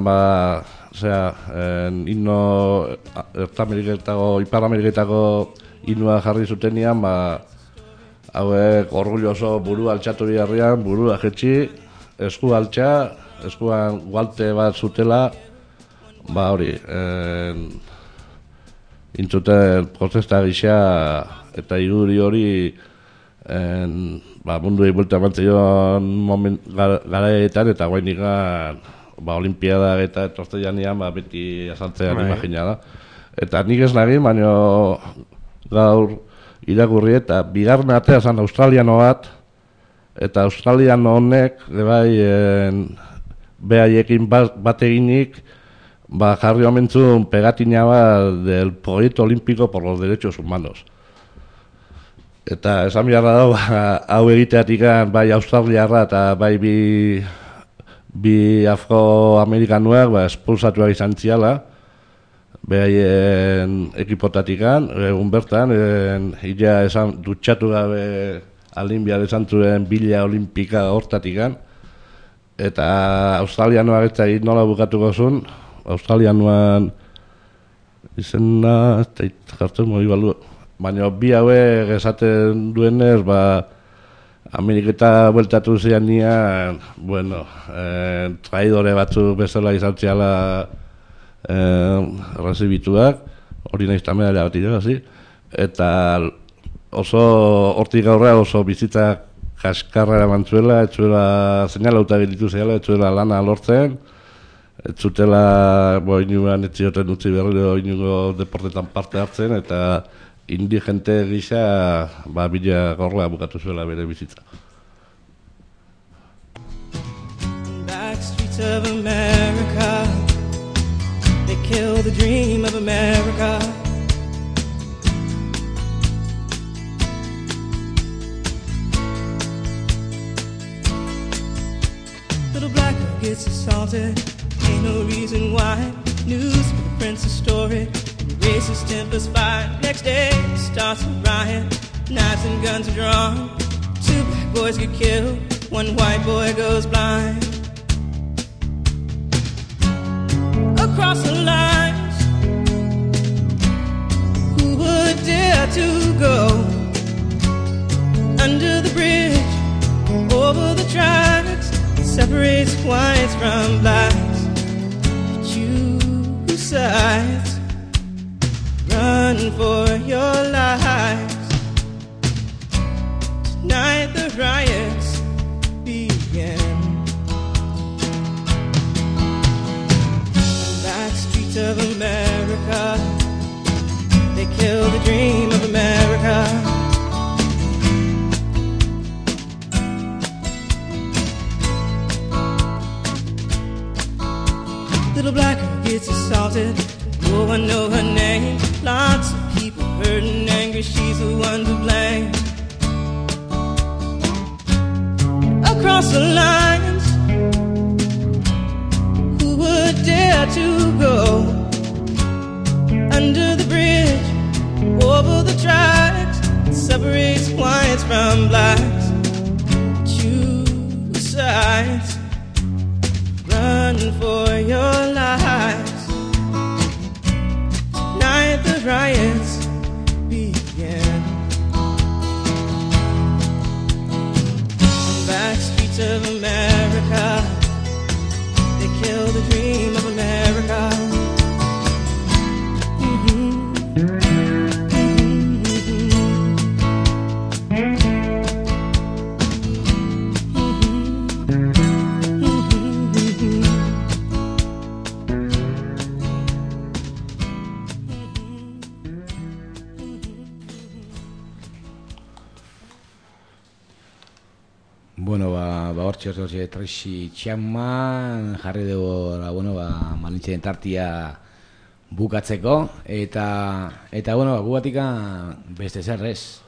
Ipar Ameriketako inua jarri zutenian, hauek orgulloso buru altxatu biharrian, burua jetxi, esku altxa, eskuan gualte bat zutela, hori, intzuten protesta gisa eta irudi hori mundu egin mantzioan garaetan eta guain ikan olimpiada eta etorte janean beti azaltzean imagina da. Eta nik ez nagin, baina gaur irakurri eta bigarren atea zen australiano bat, eta australiano honek behaiekin bat eginik jarri omentzun pegatina bat del Proyecto Olímpico por los Derechos Humanos. Eta esan biharra dago, hau egiteatik bai australiarra eta bai bi afroamerikanuak espulsatuak izan ziala, behaien ekipotatik egun bertan, ila esan dutxatu gabe alinbiar esan zuen bila olimpika hortatik eta australianoak ez egin nola bukatuko zuen, australianoan izena, ez jartzen mori balu, baina bi hauek esaten duenez, Ameriketa bueltatu zian nian, bueno, traidore batzu bezala izan ziala errezibituak, hori nahiz tamedalea bat irabazi, eta oso hortik aurrera oso bizitza kaskarra eraman zuela, etzuela seinalauta gelditu zehala, etzuela lana lortzen, etzutela inuan etzioten utzi berriro inugo deportetan parte hartzen, eta indigente gisa bila gorla bukatu zuela bere bizitza. Backstreets of America, they kill the dream of America. Little black girl gets assaulted, ain't no reason why. News prints a story, racist tempers fight. Next day starts a riot, knives and guns are drawn. 2 black boys get killed, 1 white boy goes blind. Across the lines, who would dare to go under the bridge, over the tracks that separates whites from blacks? Choose sides, run for your lives. Tonight the riots begin. Back streets of America, they kill the dream of America. Little black girl gets assaulted, no one know her name. Lots of people hurt and angry, she's the one to blame. Across the lines, who would dare to go under the bridge, over the tracks that separates whites from blacks? Choose sides, run for your lives. Tonight the riots begin. Back streets of America, they kill the dream of America. Bueno, hortxe Tracy Chapman jarri dugu, Malintzaren tartia bukatzeko, eta gu batika beste zer ez.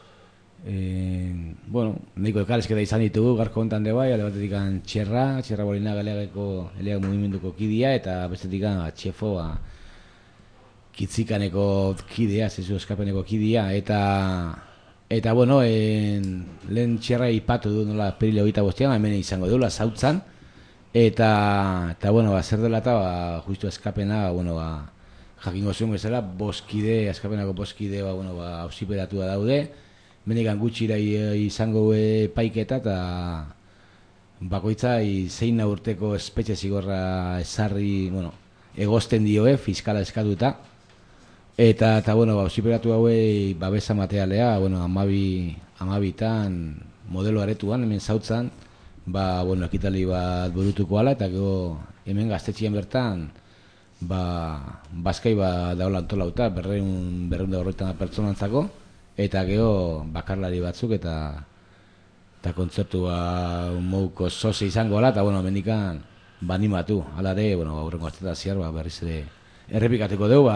Nahiko elkarrizketa izan ditugu, garko hontan de bai, alde batetik Txerra Bolina Galeageko Eleak mugimenduko kidea, eta bestetik Txefo, Kitzikaneko kidea, Zezu Eskapeneko kidea, eta lehen Txerra ipatu du nola Apirilio 25an, hemen izango duela, Zautzan, eta zer dela eta justu Eskapena, jakingo zuen bezala, Eskapenako boskide, auziperatu daude, menikan gutxira izango paiketa, eta bakoitza zein urteko espetxe zigorra esarri, egosten dioe, fiskala eskatuta. Eta auziperatu hauei babesa materialea, 12tan modelo aretuan, hemen Zautzan, ekitali bat burutuko ala, eta gero hemen gaztetxean bertan, bazkai daula antolauta, 200 pertsonantzako, eta gero bakarlari batzuk, eta kontzertu mouko soze izango ala, eta mendikan banimatu, ala ere, aurrengo azteta ziar, berriz ere errepikatuko dugu,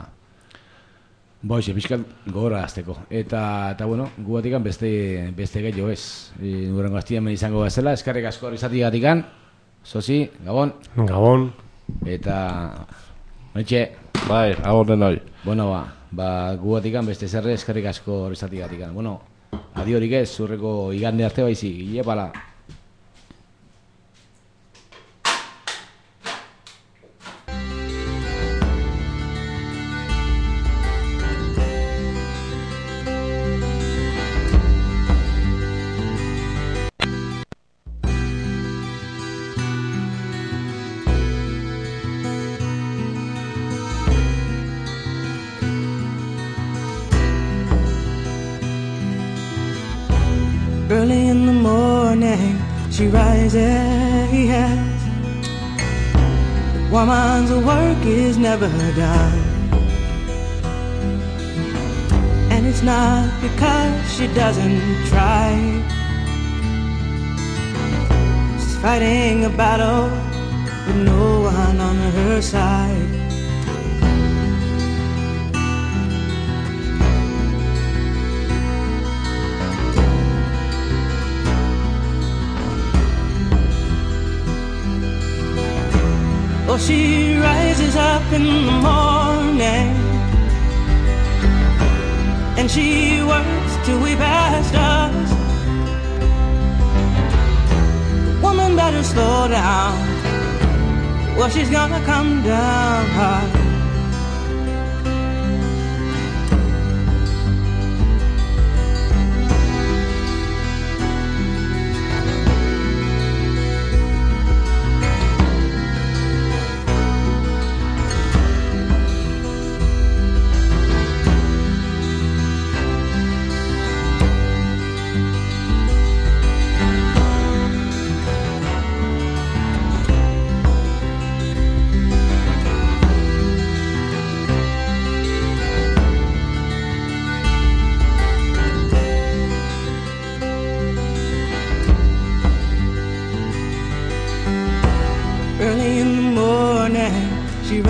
pixkat gogorra azteko. Eta gu batikan beste gehiago ez. Urrengo aztian izango bezala, eskarrik asko horrizati gatikan. Sozi, Gabon. Gabon. Eta, noitxe. Bai, Gabon denoi. Gu batikan beste zerre eskarrik asko horrizati gatikan. Adiorik ez, zurreko igande arte baizik. Iepala. Early in the morning, she rises. Woman's work is never done. And it's not because she doesn't try. She's fighting a battle with no one on her side. Oh, she rises up in the morning and she works till we past us. Woman, better slow down. Well, she's gonna come down hard. Early in the morning, she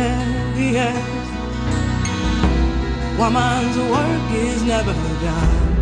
rises. Woman's work is never done.